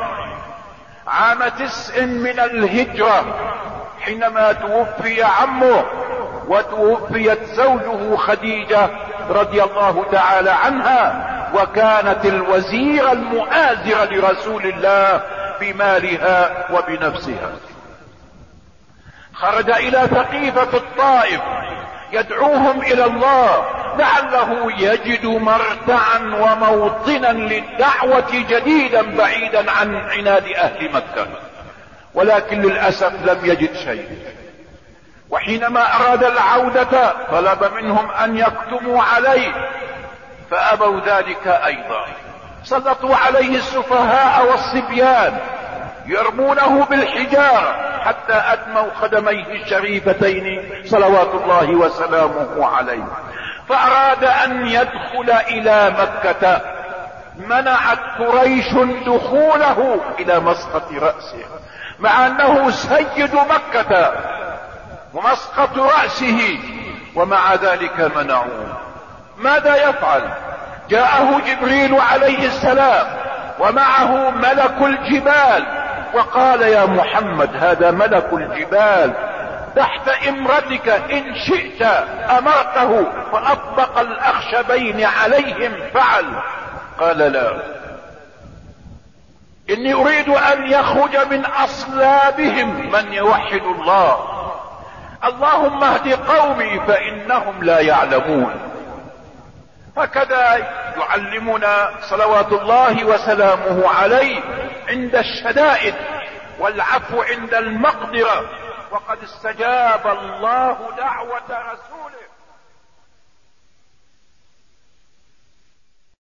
عام تسع من الهجرة، حينما توفي عمه وتوفيت زوجه خديجة رضي الله تعالى عنها، وكانت الوزير المؤازر لرسول الله بمالها وبنفسها. خرج الى ثقيفة في الطائف يدعوهم الى الله لعله يجد مرتعا وموطنا للدعوة جديدا بعيدا عن عناد اهل مكة، ولكن للأسف لم يجد شيء. وحينما اراد العودة طلب منهم ان يكتموا عليه فابوا ذلك ايضا. سلطوا عليه السفهاء والصبيان يرمونه بالحجارة حتى ادموا خدميه الشريفتين صلوات الله وسلامه عليه. فاراد ان يدخل الى مكة، منعت قريش دخوله الى مسقط رأسه مع انه سيد مكة ومسقط رأسه، ومع ذلك منعوه. ماذا يفعل؟ جاءه جبريل عليه السلام ومعه ملك الجبال وقال يا محمد هذا ملك الجبال تحت امرتك، ان شئت امرته فاطبق الاخشبين عليهم فعل. قال لا، اني اريد ان يخرج من اصلابهم من يوحد الله، اللهم اهد قومي فانهم لا يعلمون. هكذا يعلمنا صلوات الله وسلامه عليه عند الشدائد والعفو عند المقدرة، وقد استجاب الله دعوة رسوله.